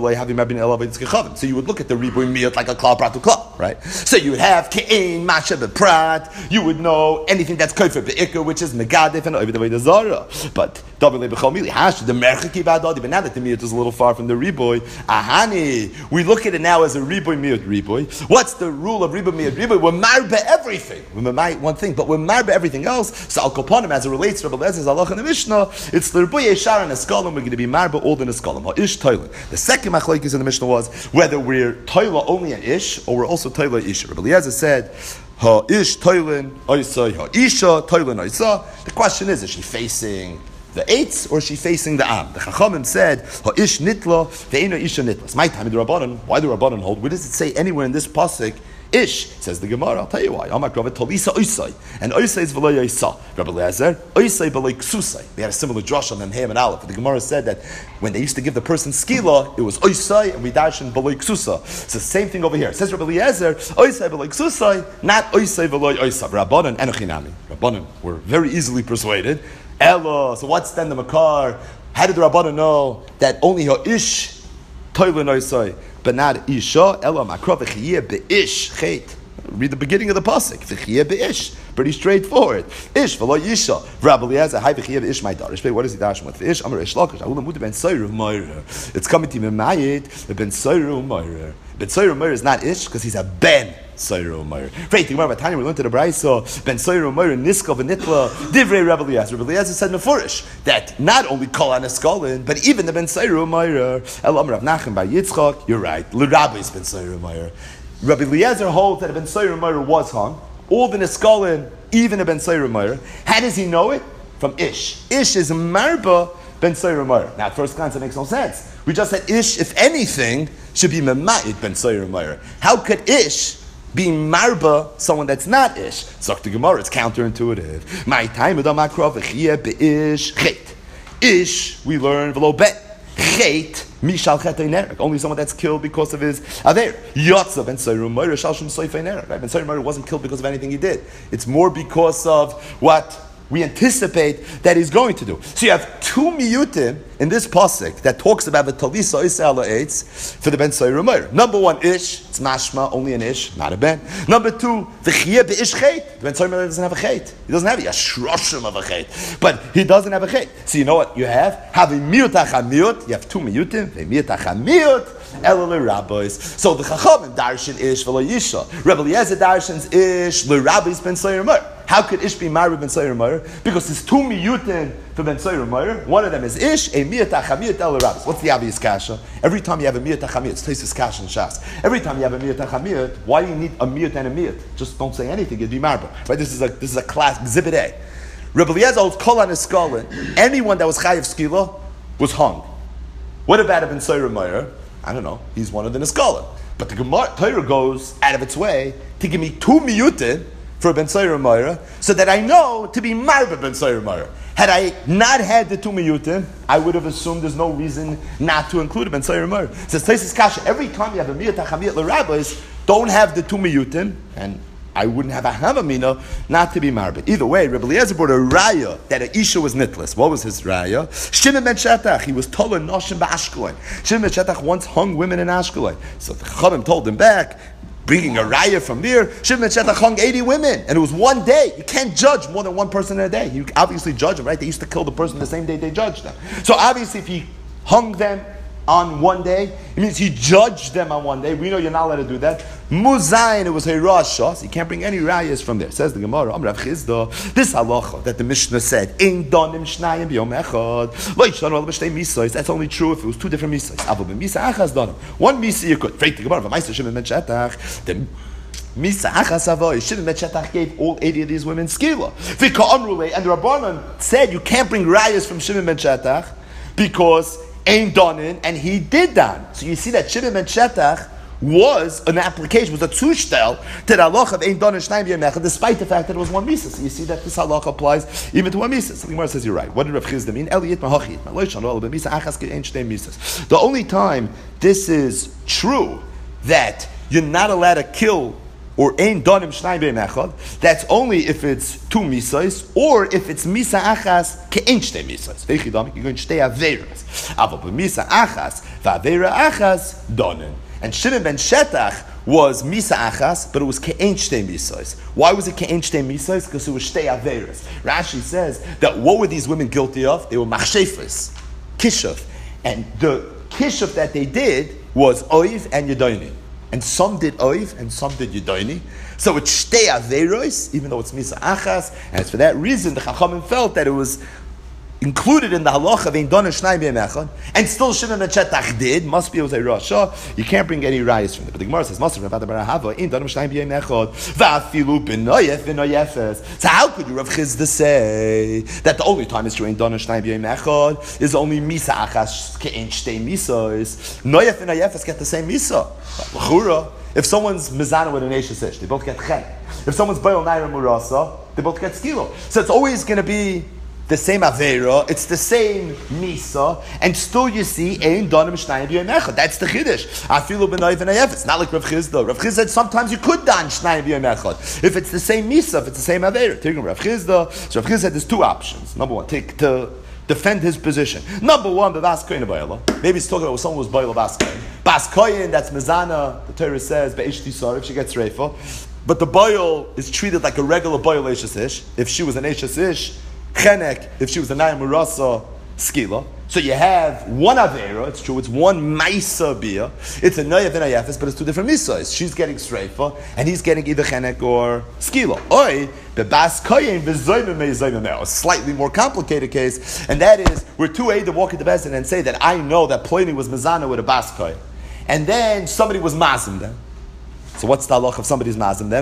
so you would look at the ribim miyut like a klal prat to klal, right? So you would have ke'ein masha b'prat. You would know anything that's kofer be'ikr, which is megadif and ovid avodah zarah. But double b'chol mili hash the merchaki b'adadi. But now that the miyut is a little far from the riboy, ahani, we look at it now as a riboy miyut riboy. What's the rule of riboy miyut riboy? We're marba everything. We're marba one thing, but we're marba everything else. So al kopanim, as it relates to Rebbe Lezer's halach in the Mishnah, it's the riboy yeshar and eskalim. We're going to be marba all the neskalim. Ha-ish toilet. The second machlokes in the Mishnah was whether we're toilet only an ish or we're also toilet isha. Rebbe Eliezer said, ha-ish toilet oisai, ha-isha toilet oisai. The question is, is she facing the eights or is she facing the am? The Chachamim said, ha-ish nitla, ve'ena isha nitla. It's my time in the Rabbanon. Why the Rabbanon hold? Where does it say anywhere in this pasuk ish? Says the Gemara. I'll tell you why. Amak Rav Talisa Oisai, and Oisai is v'lo Yisa. Rabbi Lezer Oisai v'lo Ksusai. They had a similar drush on them Hem and Aleph. The Gemara said that when they used to give the person skila, it was Oisai and we dash in v'lo Ksusa. It's the same thing over here. It says Rabbi Lezer Oisai v'lo Ksusai, not Oisai v'lo Oisai. Rabbanon enochinami. Rabbanon were very easily persuaded. Elo. So what's then the makar? How did the Rabbanon know that only her ish toilen Oisai, but not isha? Elo makra v'chiyeh be'ish chet. Read the beginning of the pasuk. V'chiyeh be'ish. Pretty straightforward. Ish v'lo yisha. Rabbi Eliezer hay v'chiyeh be'ish my darish. What is he dashing with? V'ish amar ish lakish. Ahulam muta ben soiru moirer. It's coming to memayit. Ben soiru moirer. Ben soiru moirer is not ish because he's a ben soiru moirer. Right. Think about Tanya. We learned to the brayso. Ben soiru moirer niska v'nitla divrei Rabbi Eliezer. Rabbi Eliezer said mefurish that not only kol aneskolin but even the ben soiru moirer. El amar Rav Nachman bar Yitzchak. You're right. L'Rabbi's ben soiru moirer. Rabbi Eliezer holds that a ben soiru moirer was hung. All the niskolin, even a ben soiru moirer. How does he know it? From ish. Ish is marba ben soiru moirer. Now at first glance it makes no sense. We just said ish, if anything, should be mema'it ben soiru moirer. How could ish be marba someone that's not ish? Zok the Gemara, it's counterintuitive. My time with amakra v'chiyeh be'ish chet. Ish, we learn v'lo bet. Chet, mishal chet einerek. Only someone that's killed because of his aver. Yotza ben soiru moirer shal shum soif einerek. Right? Ben soiru moirer wasn't killed because of anything he did. It's more because of what we anticipate that he's going to do. So you have two miyutim in this pasuk that talks about the talisa isa'ala eitz for the ben soiru moirer. Number one, ish. It's mashma, only an ish, not a ben. Number two, the chiyeh be'ish chet. The ben soiru moirer doesn't have a chet. He doesn't have a shroshim of a chet, but he doesn't have a chet. So you know what you have? Have a miyut achamiyut. You have two miyutim. A miyut achamiyut. Elul rabbis. So the chachamim darshan ish v'lo yisha. Rebbe Eliezer darshans ish l'rabbis ben soiru moirer. How could ish be married ben soiru moirer? Because there's two miyutim for ben soiru moirer. One of them is ish, a miyut achamiyut elul rabbis. What's the obvious kasha? Every time you have a miyut achamiyut, it's Tosfos kasha and shas. Every time you have a miyut achamiyut, why do you need a miyut and a miyut? Just don't say anything. You'd be married. Right? This is a this is a class exhibit A. Rebbe Eliezer holds kol on his skull. Anyone that was chayiv skila was hung. What about a ben soiru moirer? I don't know. He's one of the niskalim. But the Gemara Torah goes out of its way to give me two miyutim for ben soiru moirer, so that I know to be marba ben soiru moirer. Had I not had the two miyutim, I would have assumed there's no reason not to include a ben soiru moirer. Says Tosfos kasha. Every time you have a miyut achamiyut l'rabbis, don't have the two miyutim, and I wouldn't have a havamina not to be marba. Either way, Rebbe Eliezer brought a raya that an isha was nitless. What was his raya? Shimon ben Shetach. He was told noshim ba'Ashkelon. Shimon ben Shetach once hung women in Ashkelon. So the Chachamim told him back, bringing a raya from there. Shimon ben Shetach hung eighty women, and it was one day. You can't judge more than one person in a day. You obviously judge them, right? They used to kill the person the same day they judged them. So obviously, if he hung them on one day, it means he judged them on one day. We know you're not allowed to do that. Muzayin, it was a rasha, so you can't bring any rayas from there. Says the Gemara, Am Rav Chizda, this halacha that the Mishnah said, Ein donim shnayim b'yom echad, lo yishanu al b'shtei misais. That's only true if it was two different misais. Avo b'misa achas donim. One misa you could. Freit the Gemara, v'maisa Shimon ben Shetach, the misa achas avoy. Shimon ben Shetach gave all eighty of these women skila. V'ka amrulei, and the Rabbanan said you can't bring rayas from Shimon ben Shetach because Ein donin, and he did that. So you see that Shimon ben Shetach was an application, was a tushtel to the halacha of Ein donin shnayim b'yom echad, despite the fact that it was one misa. So you see that this halacha applies even to one misa. So the Gemara says you're right. What did Rav Chizda mean? Eliyit mahachit, lo yishanu al b'misa achas ke'ein shtei misas. The only time this is true that you're not allowed to kill or ein donim shnayim b'yom echad, that's only if it's two misas, or if it's misa achas ke'ein shtei misas. Veichidamik, you're going to shtei averas. Aval b'misa achas v'avera achas donin. And Shimon ben Shetach was misa achas, but it was ke'ein shtei misas. Why was it ke'ein shtei misas? Because it was shtei averas. Rashi says that what were these women guilty of? They were machshefas, kishuf, and the kishuf that they did was oiv and yedoni. And some did oiv, and some did yedoni. So it's shtei averos, even though it's misa achas, and it's for that reason the Chachamim felt that it was included in the halacha of Ein donin shnayim b'yom echad, and still Shimon ben Shetach did. Must be it was a rasha. You can't bring any rayas from it. But the Gemara says, "Master Rav Bar Hava Ein donin shnayim b'yom echad va'afilu b'noyef v'noyefes." So how could you, Rav Chizda, say that the only time it's true Ein donin shnayim b'yom echad is only misa achas ke'ein shtei misas? Noyef v'noyefes get the same misa. L'chura, if someone's mizana with an eishes ish, they both get chen. If someone's bayil naira murasa, they both get skilo. So it's always going to be the same avera, it's the same misa, and still you see ein donim shnayim b'yom echad. That's the chiddush. Afilu b'noyef v'noyef. It's not like Rav Chizda. Rav Chizda said sometimes you could don shnayim b'yom echad if it's the same misa, if it's the same avera. Taking Rav Chizda, so Rav Chizda said there's two options. Number one, take to defend his position. Number one, the bas koyin bayla. Maybe he's talking about someone who's bayla bas koyin. Bas koyin, that's mezana. The Torah says be'esh tisar if she gets reifa, but the bayil is treated like a regular bayil eishes ish. If she was an eishes ish, chenek, if she was a nayim murasa, skila. So you have one avera, it's true, it's one maisa bia. It's a noyev and a yafis, but it's two different misas. She's getting streifa, and he's getting either chenek or skila. Oi, the bas koyin v'zoymim me'zoymim me'o. A slightly more complicated case, and that is where two eidim walk into Bezdin and say that I know that Pliny was mezana with a bas koyin, and then somebody was mazim them. So what's the halach if somebody's mazim them?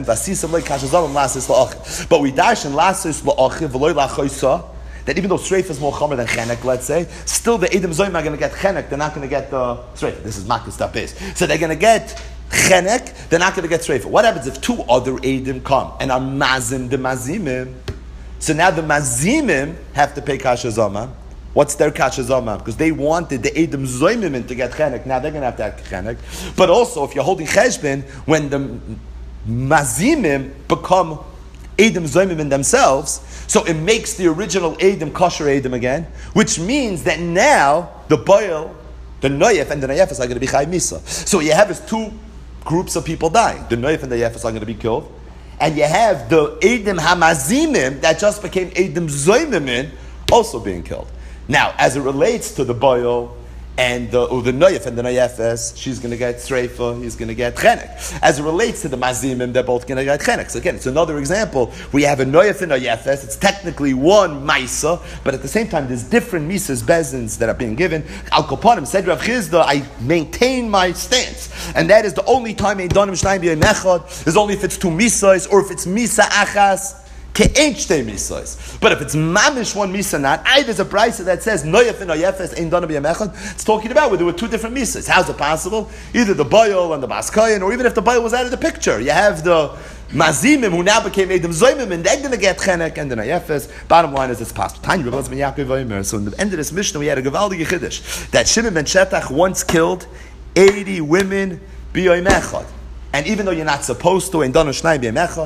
But we dash in lasis la'achiv v'loy la'choisa, that even though streif is more chomer than chenek, let's say, still the edim zoyim are going to get chenek, they're not going to get the streif. This is makas tapes. So they're going to get chenek, they're not going to get streif. What happens if two other edim come and are mazim the mazimim? So now the mazimim have to pay kasha zama. What's their kasha zama? Because they wanted the edim zoymim to get chenek. Now they're going to have to have chenek. But also, if you're holding cheshbon, when the mazimim become edim zoymim in themselves, so it makes the original edim kosher edim again, which means that now the boil, the noyef and the nayefes are going to be chay misa. So you have is two groups of people dying. The noyef and the nayefes are going to be killed, and you have the edim hamazimim that just became edim zoymim also being killed. Now, as it relates to the boil and the or the noyef and the nayefes, she's going to get streifa, he's going to get chenek. As it relates to the mazimim, they're both going to get chenek. So again, it's another example. We have a noyef and nayefes. It's technically one maisa, but at the same time, there's different misas bezins that are being given. Al Kopanim said Rav Chizda, I maintain my stance, and that is the only time ein donim shnayim b'yom echad is only if it's two misas or if it's misa achas. But if it's mamish one misa not, I there's a brisa that says noyef and noyefes ein donim b'yom echad. It's talking about where there were two different misas. How's it possible? Either the boil and the bas koyin, or even if the boil was out of the picture, you have the mazimim who now became edim zoymim, and they're going to get chenek and the noyefes. Bottom line is it's possible. So in the end of this Mishnah, we had a gevaldige chiddush that Shimon ben Shetach once killed eighty women b'yom echad, and even though you're not supposed to ein donim shnayim b'yom echad,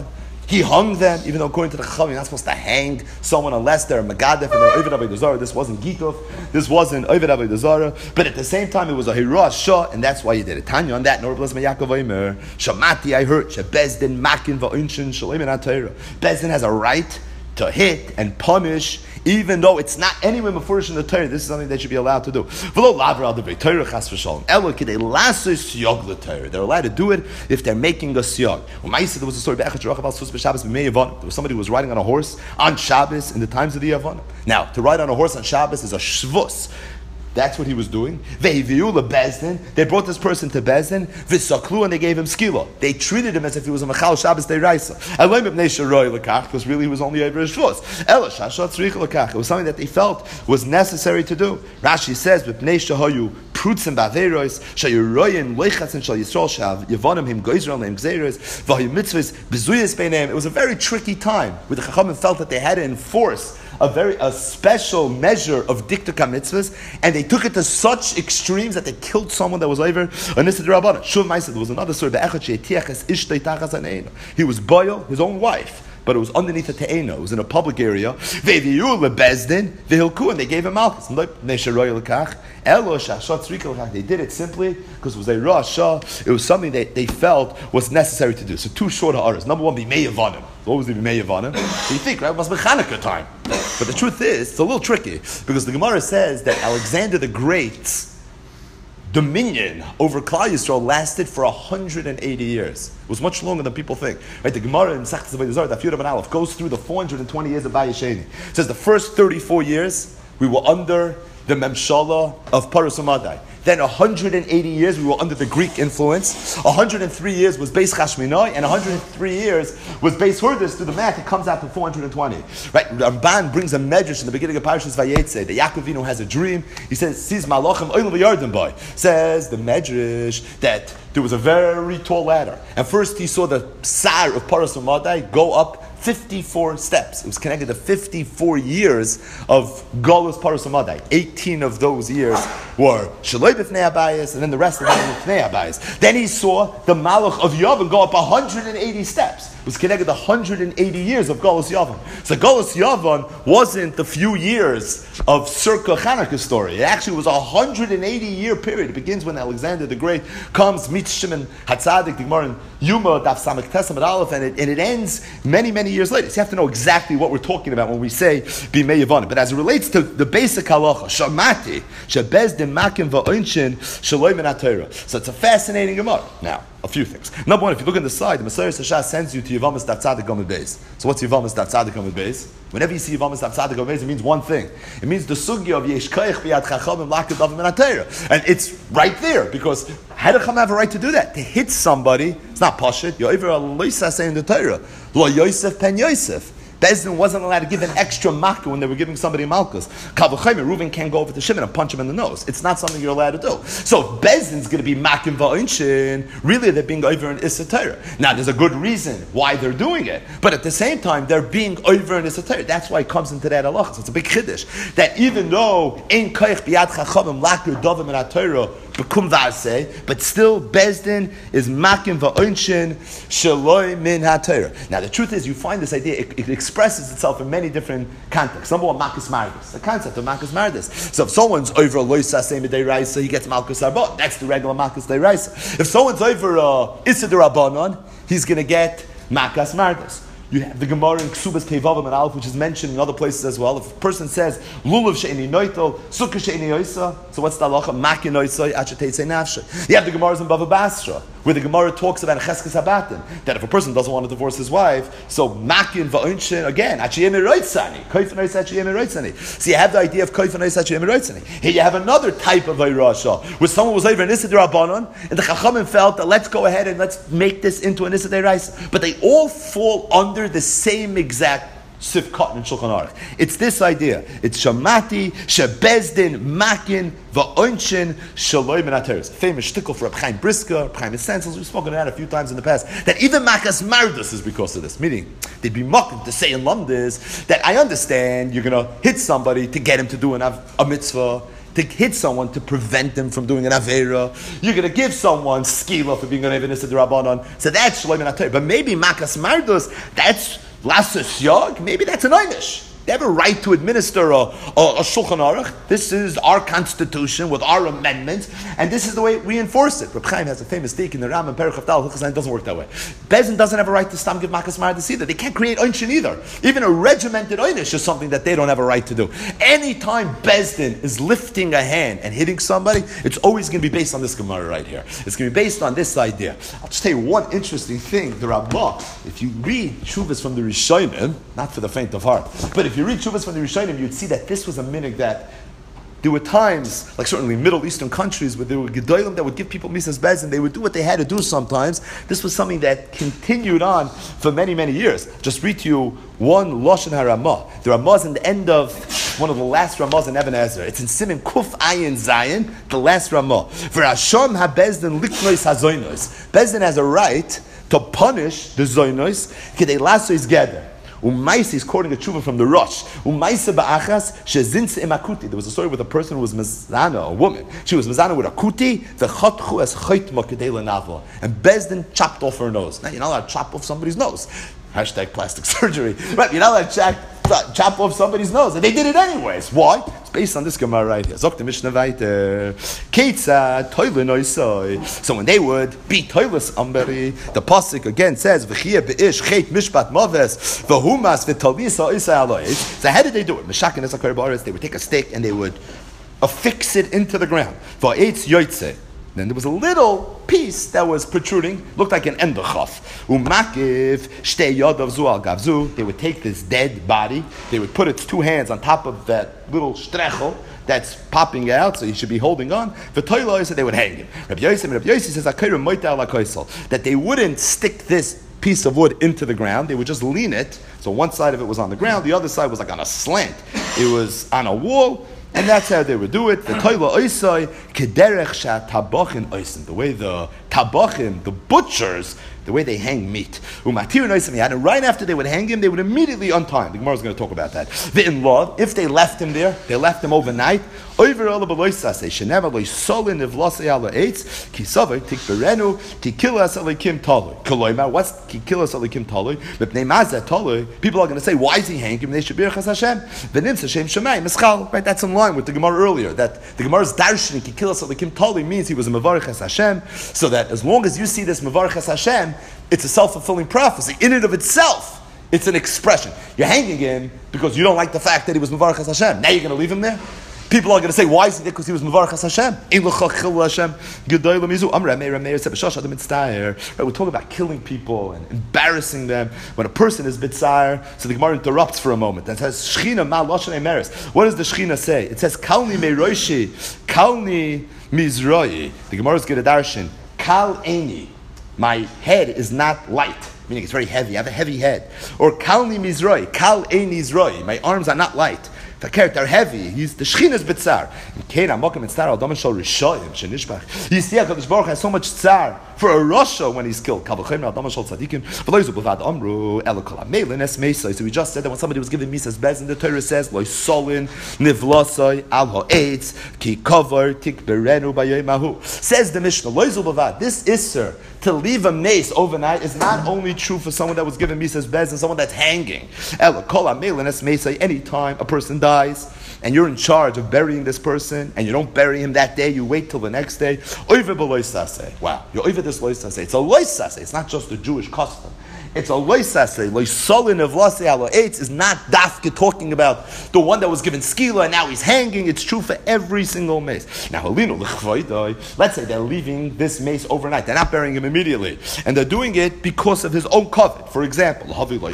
He hung them, even though according to the Chacham, you're not supposed to hang someone unless they're Megadef and they're Ovid Avodah Zarah. This wasn't Gituf, this wasn't Ovid Avodah Zarah, but at the same time it was a Hirah Shah, and that's why he did it. Tanya on that, Nor Blas Yaakov Omer, Shamati, I heard, Shebezdin Makin Va'unshin Shalim and Atayra. Bezdin has a right to hit and punish, even though it's not anywhere before in the Torah. This is something they should be allowed to do. They're allowed to do it if they're making a siyag. There was a story. There was somebody who was riding on a horse on Shabbos in the times of the Yavon. Now, to ride on a horse on Shabbos is a shvus. That's what he was doing. They brought this person to Bezdin, v'saklu, and they gave him skila. They treated him as if he was a machal Shabbos deiraisa. Because really he was only over his shvus. It was something that they felt was necessary to do. Rashi says, prutzim ba'veros shayuroyin leichatzin shal Yisrael shav yevonim him goizron leim gzeiros v'hayu mitzvahs bezuyas beineim. It was a very tricky time where the Chachamim felt that they had to enforce a very a special measure of diktuk mitzvahs, and they took it to such extremes that they killed someone that was over an Issa D'Rabbanan. Shuv Ma'aseh, there was another story. He was boil his own wife, but it was underneath a te'ena. It was in a public area. Bezdin, and they gave him malchus. They did it simply because it was a rasha. It was something that they felt was necessary to do. So two short ha'aras. Number one, b'mei yavanim. What was the b'mei yavanim? So you think, right, it must be Chanukah time. But the truth is, it's a little tricky because the Gemara says that Alexander the Great's dominion over Klal Yisrael lasted for one hundred eighty years. It was much longer than people think. Right? The Gemara in Masechtas Avodah Zarah, Daf Yud Amud Aleph, goes through the four hundred twenty years of Vayesheni. It says the first thirty-four years we were under the Memshala of Parus Umadai. Then one hundred eighty years we were under the Greek influence. one hundred three years was Beis Chashmonai, and one hundred three years was Beis Hurdas. To the math, it comes out to four hundred twenty. Right? Ramban brings a medrash in the beginning of Parashas Vayetze. The Yaakov Avinu has a dream. He says, "Sees Malachim Oil V'Yarden Boy." Says the medrash that there was a very tall ladder, and first he saw the Sar of Paras Umadai go up fifty-four steps. It was connected to fifty-four years of Galus Paras Umadai. eighteen of those years were Shaloi B'fnei Abayis, and then the rest of them were B'fnei Abayis. Then he saw the Malach of Yavin go up one hundred eighty steps. It was connected to one hundred eighty years of Galus Yavin. So Galus Yavin wasn't the few years of circa Chanukah story. It actually was a one hundred eighty year period. It begins when Alexander the Great comes, meets Shimon Hatzadik, the Gemara in Yuma, Daf Samech Tesam at Aleph, and it, and it ends many, many years later. So you have to know exactly what we're talking about when we say Bimei Yavanim. But as it relates to the basic halacha, Shamati, Shebezdin Makim Va'onchin, Shaloi Min HaTorah. So it's a fascinating Gemara. Now, a few things. Number one, if you look on the side, the Messiah Sashah sends you to Yavamas Daf Tzadik Gomid Beis. So what's Yavamas Daf Tzadik Gomid Beis? Whenever you see Yavamas Daf Tzadik Gomid Beis, it means one thing. It means the sugya of Yesh Koyach B'Yad Chachamim Lakad Davim Min HaTorah. And it's right there, because how do Chacham have a right to do that? To hit somebody, it's not Pashit, you're over a Loisa saying the Torah. Lo Yosef Pen Yosef. Bezdin wasn't allowed to give an extra makkah when they were giving somebody malchus. Kavachayim, Reuven can't go over to Shimon and punch him in the nose. It's not something you're allowed to do. So if Bezdin's going to be makim va'onchin, really they're being over in Issa Torah. Now there's a good reason why they're doing it, but at the same time they're being over in Issa Torah. That's why it comes into that halacha. So it's a big chiddush that even though in koich biyad chachamim lakir dovim in HaTorah bekum v'aseh, but still Bezdin is makim va'onchin shaloi min HaTorah. Now the truth is, you find this idea, it, it expresses itself in many different contexts. Number one, Makas Mardis. The concept of Makas Mardis. So if someone's over a Loisa Semi De Raisa, he gets Malkus Arbon. That's the regular Makas De Raisa. If someone's over a Issa De Rabbanon, he's going to get Makas Mardis. You have the Gemara in Ksubas Tevavim and Aleph, which is mentioned in other places as well. If a person says Lulav she'eni noitel, Sukkah she'eni oisa, so what's the halacha? Makin oisa, achetei say nafshe. You have the Gemaras in Bava Basra, where the Gemara talks about Cheskes Habatim, that if a person doesn't want to divorce his wife, so Makin va'onchin again, achiyem eroitzani, koifen ois achiyem eroitzani. So you have the idea of koifen ois achiyem eroitzani. Here you have another type of Eirasha, where someone was over an Issa D'Rabbanan, and the Chachamim felt that let's go ahead and let's make this into an Issa D'Raisa. But they all fall under the same exact Sifkat in Shulchan Aruch. It's this idea. It's Shamati, Shebezdin, Makin, Va'onchin, Shaloi Min HaTorah. Famous shtickle for Reb Chaim Brisker, Reb Chaim Essentials. We've spoken about it a few times in the past. That even Makas Mardus is because of this. Meaning, they'd be mocking to say in Lumdis that I understand you're going to hit somebody to get him to do an, a mitzvah. to hit someone to prevent them from doing an Aveira. You're going to give someone skila for being an Evanista D'Rabbanan. So that's Shloim and Atayr. But maybe Makas Mardus, that's Lasus Yog, maybe that's an Einish. They have a right to administer a, a, a Shulchan Aruch. This is our constitution with our amendments, and this is the way we enforce it. Reb Chaim has a famous take in the Ram and Perich of Tal. It doesn't work that way. Bezin doesn't have a right to stam give Makas Mardus either. They can't create Einshin either. Even a regimented Einish is something that they don't have a right to do. Anytime Bezdin is lifting a hand and hitting somebody, it's always going to be based on this Gemara right here. It's going to be based on this idea. I'll just tell you one interesting thing. The Rabbah, if you read Shuvas from the Rishonim, not for the faint of heart, but if you read Shuvas from the Rishonim, you'd see that this was a minhag that there were times, like certainly Middle Eastern countries, where there were gedolim that would give people misas bez, and they would do what they had to do sometimes. This was something that continued on for many, many years. Just read to you one Lashon HaRamah. The Ramah is in the end of one of the last Ramahs in Eben Ezra. It's in Siman Kuf Ayin Zayin, the last Ramah. V'Hasham HaBezdin Liknois HaZoynos. Bezdin has a right to punish the Zoynos, kedei lasois gather. Umaisi is quoting a tshuva from the Rosh. Umaisa ba'achas shezinse imakuti. There was a story with a person who was mezana, a woman. She was mezana with a kuti. The chatchu as chaytma kedei lenavla. And Bezdin chopped off her nose. Now you're not allowed to chop off somebody's nose. Hashtag plastic surgery. Right? You're not allowed to chop, chop off somebody's nose, and they did it anyways. Why? It's based on this Gemara right here. Zok the Mishnah weiter. Keitza toile noisoi. So when they would beat toiles amberi, the pasuk again says v'chiyah beish chet mishpat maves v'humas v'talisa isa alois. So how did they do it? Meshakin esakar baris. They would take a stick and they would affix it into the ground. V'eitz yoytze. Then there was a little piece that was protruding, looked like an endachaf. Umakiv shtei yadav zu al gavzu. They would take this dead body, they would put its two hands on top of that little strechel that's popping out, so you should be holding on. V'toilo said they would hang him. Rabbi Yosef, Rabbi Yosef says akayra moita ala koisel, that they wouldn't stick this piece of wood into the ground, they would just lean it. So one side of it was on the ground, the other side was like on a slant. It was on a wall. And that's how they would do it. The toila oisai kederech sha tabachin oisim. The way the tabachim, the butchers, the way they hang meat. Umatir oisim yad. And right after they would hang him, they would immediately untie him. The Gemara is going to talk about that. The in law, if they left him there, they left him overnight. Over all the beloisase shenever loy solin evlasei ala eitz kisavay tikberenu kikilas alikim talui. Koloimar, what's kikilas alikim talui? Mipnei mazeh talui. People are going to say, why is he hanging him? They should be Birchas Hashem. V'nimsa shem shemay mischal. Right, that's in line with the Gemara earlier. That the Gemara's darshan kikilas alikim talui means he was a mevarchas Hashem. So that as long as you see this mevarchas Hashem, it's a self-fulfilling prophecy in and of itself. It's an expression. You're hanging him because you don't like the fact that he was mevarchas Hashem. Now you're going to leave him there. People are going to say, why is he there? Because he was Mevarchas Hashem. Right, we talk about killing people and embarrassing them. When a person is bitzar, so the Gemara interrupts for a moment and says, Shechina ma loshen emeres. What does the Shechina say? It says, Kalni meiroshi, Kalni mizroi. The Gemara is going to darshan, Kal eni. My head is not light, meaning it's very heavy. I have a heavy head. Or Kalni mizroi, Kal eni zroi. My arms are not light. The character heavy. He's the Shechina's bitzar. You see, HaKadosh Baruch has so much tzar for a Rasha when he's killed. So we just said that when somebody was given misas bez, and the Torah says, "Lo solin nivlasai al ha'etz ki kavar tikberenu b'yomahu." Says the Mishnah, "Lo zubavad." This isser to leave a mace overnight is not only true for someone that was given misas bez and someone that's hanging. Anytime a person dies and you're in charge of burying this person and you don't bury him that day, you wait till the next day. Wow, you're over this loisase. It's a loisase. It's not just a Jewish custom. It's a loisase. Loisolin of lase alo eitz is not dafke talking about the one that was given skila and now he's hanging. It's true for every single mace. Now, let's say they're leaving this mace overnight. They're not burying him immediately. And they're doing it because of his own covet. For example, someone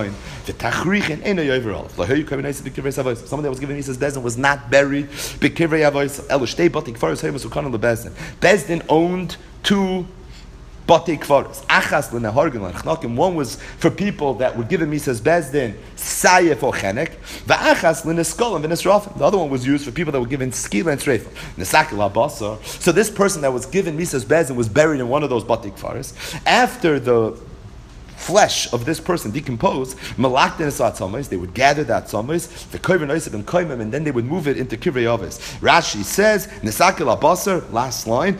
that was given Misas Bezdin was not buried. Bezdin owned two Bati Kvaros. Achas l'nehargin l'chnakim. One was for people that were given Misas Bezdin Sayef or Chenek. V'achas l'neskolim v'nesrafim. The other one was used for people that were given Skila and Sreifel. Nesakil Abasa. So this person that was given Misas Bezdin was buried in one of those Bati Kvaros. After the flesh of this person decomposed, they would gather that atzamos, the koivin oisav and koimim, and then they would move it into kivrei ovis. Rashi says, Nesakil abasar, last line,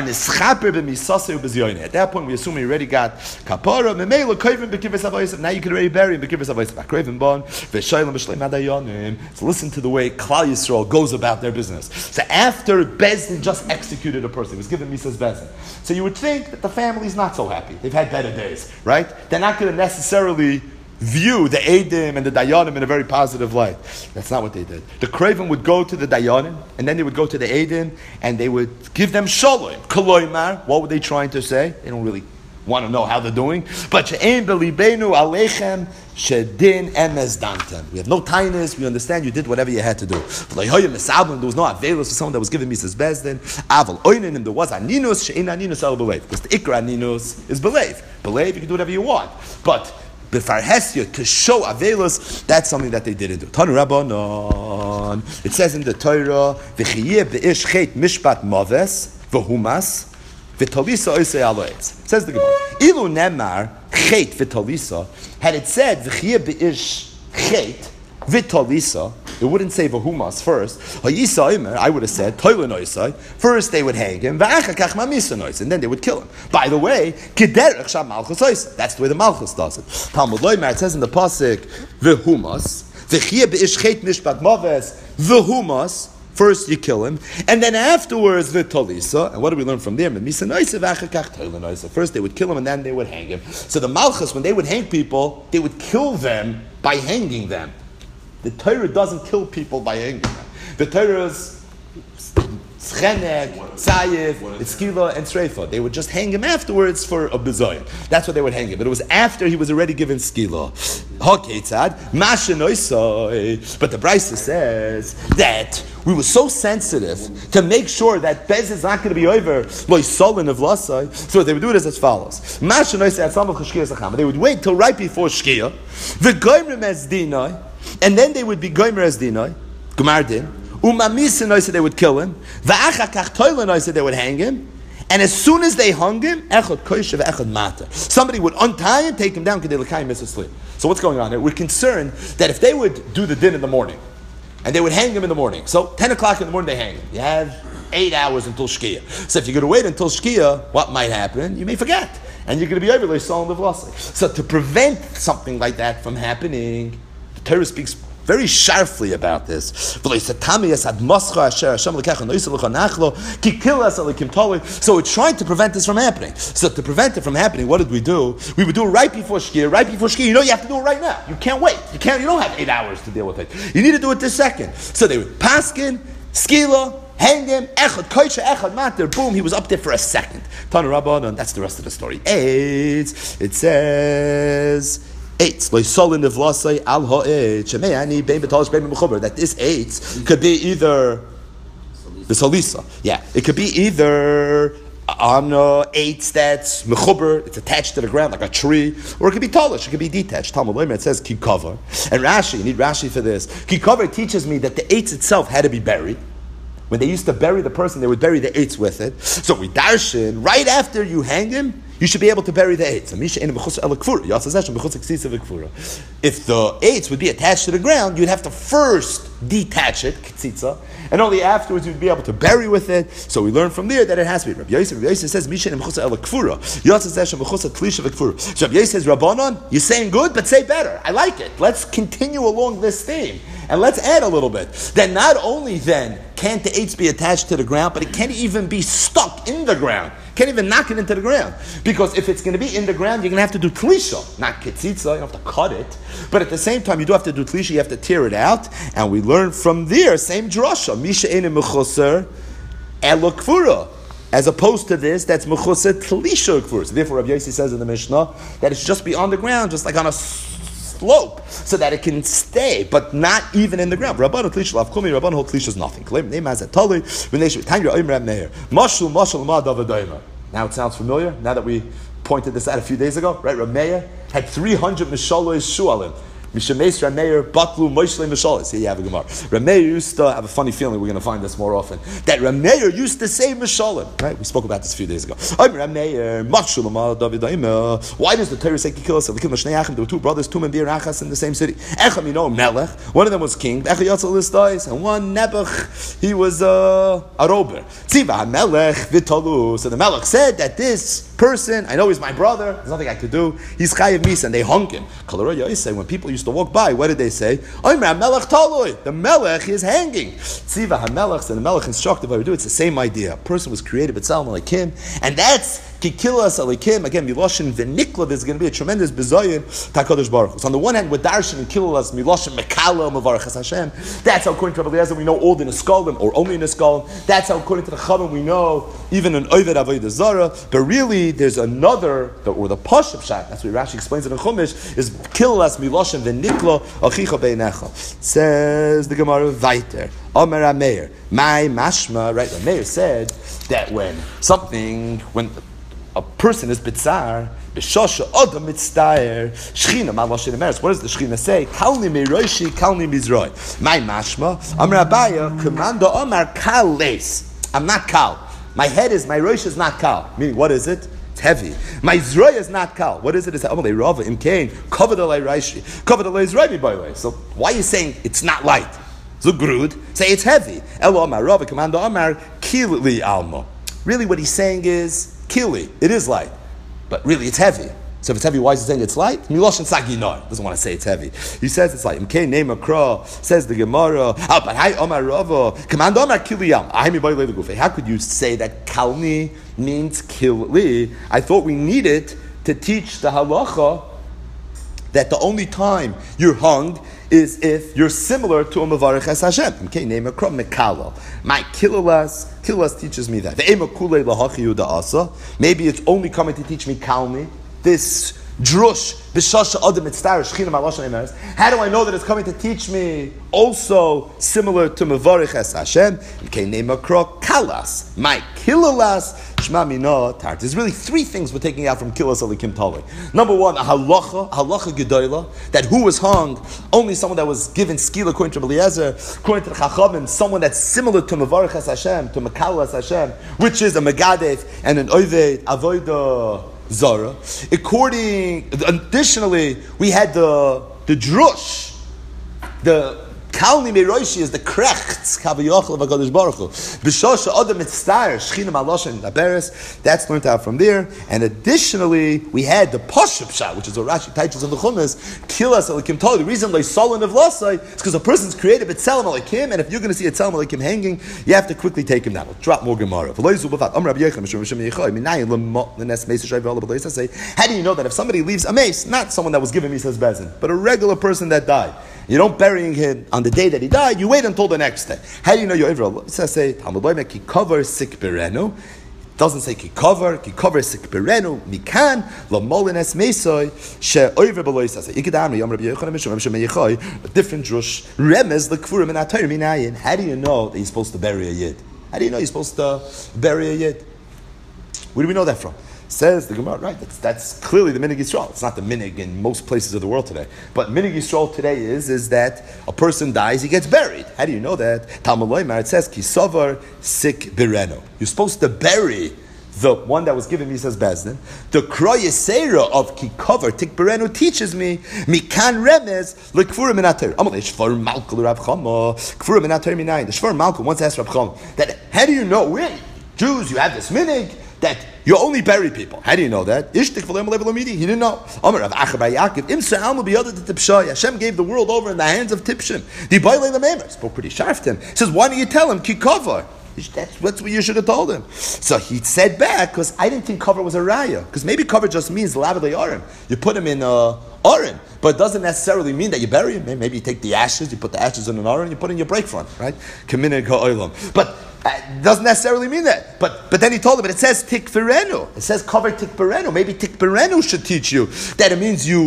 at that point we assume we already got kapara, memela koivin b'kivrei savoisav, now you can already bury him b'kivrei savoisav, akroivin bon, v'shoylam b'shleim adayonim. So listen to the way Klal Yisrael goes about their business. So after Bezdin just executed a person, he was given Misas Bezdin. So you would think that the family's not so happy. They've had better days, right? They're not going to necessarily view the Eidim and the Dayanim in a very positive light. That's not what they did. The Kraven would go to the Dayanim, and then they would go to the Eidim, and they would give them Shalom. Koloimar, what were they trying to say? They don't really want to know how they're doing. But She'ein b'libeinu alechem shedin emes dantem. We have no tightness. We understand you did whatever you had to do. There was no avelus for someone that was giving me says bezdin. Aval oinim, there was aninus. She'ein aninus el belev. Because the ikra aninus is belev. Belev, you can do whatever you want. But b'farhesia, to show avelus, that's something that they didn't do. Tanu Rabbanon. It says in the Torah, v'chiyeh b'ish chet mishpat maves v'humas. V'talisa oisei aloetz. Says the Gemara. Ilu nemar chet v'talisa. Had it said v'chiyeh b'ish chet v'talisa, it wouldn't say v'humas first. Hayisa omer, I would have said toilin oisei. First they would hang him, v'achakach mamisa oisei, and then they would kill him. By the way, kederech sham malchus oisei. That's the way the malchus does it. Talmud loimer, it says in the pasuk v'humas v'chiyeh b'ish chet mishpat maves v'humas. First you kill him, and then afterwards the talisa. And what do we learn from there? First they would kill him, and then they would hang him. So the malchus, when they would hang people, they would kill them by hanging them. The Torah doesn't kill people by hanging them. The Torah's Chenek, Tzayif, Itzkila, and Sreifa. They would just hang him afterwards for a bizoyin. That's what they would hang him. But it was after he was already given Skila. Haketzad, Mashenoisoi. But the Brisa says that we were so sensitive to make sure that Bez is not going to be over Loisolin of Lasai. So they would do it as, as follows. Mashenoisoi at Samach Shkia Sacham. They would wait till right before Shkia. The Goimrim as Dinai. And then they would be Goimrim as Dinai. Gumar Din. Umamisin, I said they would kill him. Va'achakach toilen, I said they would hang him. And as soon as they hung him, echad koisha ve'echad mata. Somebody would untie him, take him down, because they l'kayim miss sleep. So what's going on here? We're concerned that if they would do the din in the morning, and they would hang him in the morning, so ten o'clock in the morning they hang him. You have eight hours until Shkia. So if you're going to wait until Shkia, what might happen? You may forget. And you're going to be over Leisol and Levlasai. So to prevent something like that from happening, the Torah speaks very sharply about this. So it's trying to prevent this from happening. So to prevent it from happening, what did we do? We would do it right before Shkia. Right before Shkia, you know you have to do it right now. You can't wait. You can't. You don't have eight hours to deal with it. You need to do it this second. So they would paskin, skila, hang him, echad koisha, echad mater, boom, he was up there for a second. Tanu Rabbanon, and that's the rest of the story. Eight, it says eight. That this eight could be either the salisa. Yeah, it could be either on uh, eight that's mechuber, it's attached to the ground like a tree, or it could be talish, it could be detached. Talmud Leimer, it says kikover. And Rashi, you need Rashi for this. Kikover teaches me that the eights itself had to be buried. When they used to bury the person, they would bury the eights with it. So we darshan, right after you hang him, you should be able to bury the eights. If the eights would be attached to the ground, you'd have to first detach it, ktsitsa, and only afterwards you'd be able to bury with it. So we learn from there that it has to be. Rabbi Yosef, Rabbi Yosef says, Misha mechusa el kfura. Yosef says, mechusa tlisha v'kfura. So Rabbi Yosef says, Rabbanon, you're saying good, but say better. I like it. Let's continue along this theme. And let's add a little bit. Then not only then can't the eights be attached to the ground, but it can't even be stuck in the ground. Can't even knock it into the ground. Because if it's going to be in the ground, you're going to have to do tlisha, not ketzitza. You don't have to cut it. But at the same time, you do have to do tlisha. You have to tear it out. And we learn from there, same drasha. Misha ene mechuser elo kfura. As opposed to this, that's mechuser tlisha kfura. So therefore, Rabbi Yossi says in the Mishnah that it should just be on the ground, just like on a slope, so that it can stay, but not even in the ground. Rabban tlisha lav kumi. Rabban hol tlisha is nothing. Name has a tali. Mashul mashul ma davadayma. Now it sounds familiar. Now that we pointed this out a few days ago, right? Rameya had three hundred mishalos shualim. Mishameis Rameir Batlu Moshe Mishalis. Here you have a Gemara. Rameir used to have a funny feeling we're going to find this more often. That Rameir used to say Mishalim. Right? We spoke about this a few days ago. I'm Rameir Machshulam David Daima. Why does the Torah say Kikilas? There were two brothers, Tum and Bir Achas in the same city. Echam, you know, Melech. One of them was king. Echam Yatzalis dies, and one Nebuch, he was uh, a rober. Tziva Melech Vitalu. So the Melech said that this person, I know he's my brother, there's nothing I could do, he's Chayiv Misa, and they hung him. When people used to walk by, what did they say? The Melech is hanging. Tziva HaMelech, and the Melech instructed what we do. It's the same idea. A person was created b'tzelem alekim, and that's Kikilas alekim. Again, Miloshin v'nikla, there's going to be a tremendous bezoyin Takadosh Baruch Hu. So on the one hand, with Darshan and Kilas, Miloshin Mekala, Mavarachas Hashem, that's how according to Rabbi Eliezer we know all the Neskalim, or only Neskalim. That's how according to the Chavim we know even an Oved Avodah Zara. But really, there's another, or the Pashup Pshat, that's what Rashi explains in the Chumash, is Kilas Miloshin v'nikla achicha beinecha. Says the Gemara Vayter. Omer Ameir, my mashma, right? Ameir said that when something, when a person is bitzar, b'shosha odom mitzdayer, shchina maloshin emeres. What does the shchina say? Kalni meiroshi, kalni mizroi. My mashma, Omer Abaya, commando Omer kales. I'm not kal. My head is, my rosh is not kal. Meaning, what is it? It's heavy. My zroy is not kal. What is it? It's Amalei Rava Imkain. Covered alay raishi. Covered alay zroy by the way. So why are you saying it's not light? Zugrud. Say it's heavy. Elo Amar Rava Commando Amar Kili Alma. Really, what he's saying is Kili. It is light, but really it's heavy. So if it's heavy, why is he saying it's light? Miloshin Saginar doesn't want to say it's heavy. He says it's light. Imkain name Akra says the Gemara. Ah, but hi Omar Rava Commando Amar Kili Alma. How could you say that Kalni means Kili? I thought we needed to teach the halacha that the only time you're hung is if you're similar to a Mavarech Es Hashem. Okay, name a krom mekala. My kilalas, kilalas teaches me that. The ema kulei lahachi yuda asa. Maybe it's only coming to teach me kalni. This drush b'shasha adam mitzvah shchina maloshan emeres. How do I know that it's coming to teach me also similar to Mavarech Es Hashem? Okay, name a kro kalas. My kilalas. There's really three things we're taking out from Kilas Alikim Tali. Number one, a halacha, halacha gedola, that who was hung? Only someone that was given skill according to Eliezer, according to the Chachamim, someone that's similar to Mavarech Es Hashem, to Mekal Es Hashem, which is a Megadef and an Oved Avodah Zara. According, additionally, we had the the drush, the Kalni Meiroshi is the krechts Kaviyachal of HaKadosh Baruch Hu. B'shosha Adam Mitzvah Shchina Maloshin Laberes. That's learned out from there. And additionally, we had the Pashup Shah, which is what Rashi teaches in the Chumash. Kilas Alikim Tali. The reason they Solon of Losai is because a person's created B'Tzelem Alikim, and if you're going to see a Tzelem Alikim hanging, you have to quickly take him down. We'll drop more Gemara. How do you know that if somebody leaves a mace, not someone that was given Misas Bezin, but a regular person that died, you don't bury him on the day that he died, you wait until the next day. How do you know your Ivra? It says, say, ki cover sik berenu. It doesn't say ki cover, ki cover sik berenu, mikan, la molines mesoy, she oivre beloy says. Ikidam, yom Rabbi Yochanan, Mishum, Mishum, Yechoy, a different drush, remez, the kfurim, and atayr, minayin. How do you know that you're supposed to bury a yid? How do you know you're supposed to bury a yid? Where do we know that from? Says the Gemara, right? That's, that's clearly the minig Yisrael. It's not the minig in most places of the world today. But minig Yisrael today is is that a person dies, he gets buried. How do you know that? Talmud Loimar, it says, Kisovar sik bireno. You're supposed to bury the one that was given me, says Bezdin. The kroyesera of kikover tik bireno teaches me mikan remez lekfurim minater. Amal shvar malkul Rab Chama kfurim minater minayin. The shvar malkul once asked Rab Chama that how do you know we Jews you have this minig that you only bury people. How do you know that? He didn't know. Hashem gave the world over in the hands of Tipshim. Spoke pretty sharp to him. He says, why don't you tell him, ki cover? That's, that's what you should have told him. So he said back, because I didn't think cover was a raya. Because maybe cover just means lavadei arim. You put him in a arim, but it doesn't necessarily mean that you bury him. Maybe you take the ashes, you put the ashes in an arim, you put in your break front, right? But Uh, doesn't necessarily mean that. But but then he told him, but it says tikverenu. It says cover tikverenu. Maybe tikverenu should teach you that it means you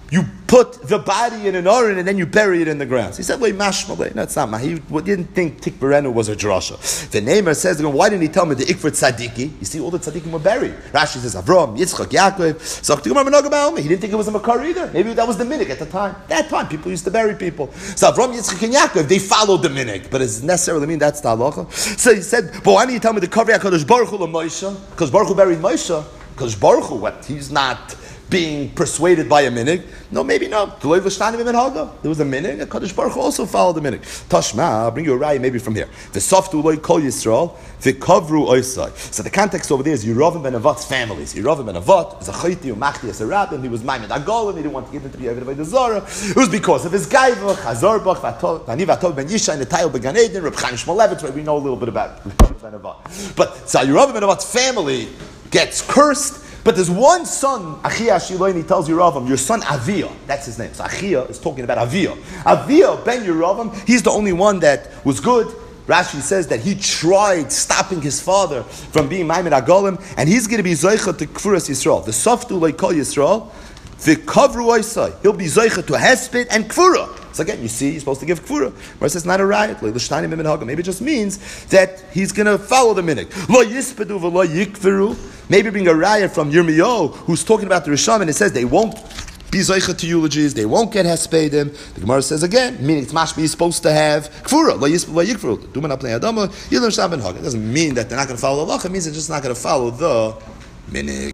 you put the body in an urn and then you bury it in the ground. So he said, "Wait, mashmalei." No, it's not. Ma. He didn't think Tikberenu was a drasha. The Neimer says, "Why didn't he tell me the ikvur tzadiki?" You see, all the tzadikim were buried. Rashi says, "Avram, Yitzchak, Yaakov." So he didn't think it was a makar either. Maybe that was the minig at the time. That time, people used to bury people. So Avram, Yitzchak, and Yaakov, they followed the minig, but it necessarily mean that's the halacha. So he said, "But why didn't you tell me the kavri Hakadosh Baruch Hu Moshe? Because Baruch Hu buried Moshe. Because Baruch Hu, what? He's not being persuaded by a minig. No, maybe no. There was a minig. A Kadosh Baruch Hu also followed the minig. Tashma, I'll bring you a raya maybe from here. The softu loy kol Yisrael, the kavru oisai. So the context over there is Yeravim ben Avat's families. Yeravim ben Avat is a chayti umachti as a rabbin. He was maimed agolim. He didn't want to give him to be over the zara. It was because of his gaiva, Chazarbach, Vani Vatol ben Yisha, and the Tayel ben Gan Eden, Reb Chaim Shmulevitz. Right, we know a little bit about Yeravim ben Avat. But so Yeravim ben Avat's family gets cursed. But there's one son, Achia Shiloini tells Yeravam, your son Avia, that's his name. So Achia is talking about Avia. Avia ben Yeravam, he's the only one that was good. Rashi says that he tried stopping his father from being Maimed Agolim, and he's going to be Zoicha to Kfuras Yisrael. The Softu Leikol Yisrael, the Kavru Oisai, he'll be Zoicha to Hesped and Kfura. So again, you see, you're supposed to give Kfura. Whereas it's not a riot. Maybe it just means that he's going to follow the minig. Lo Yispedu v'lo Yikferu. Maybe bring a riot from Yirmiyahu, who's talking about the Risham, and it says they won't be Zoicha to eulogies, they won't get Hespedim. The Gemara says again, meaning it's mashbi is supposed to have Kfura. Lo Yispedu v'lo Yikferu. Duman apnei Adama, Yilim Shab ben Hag. It doesn't mean that they're not going to follow the law. It means they're just not going to follow the minig.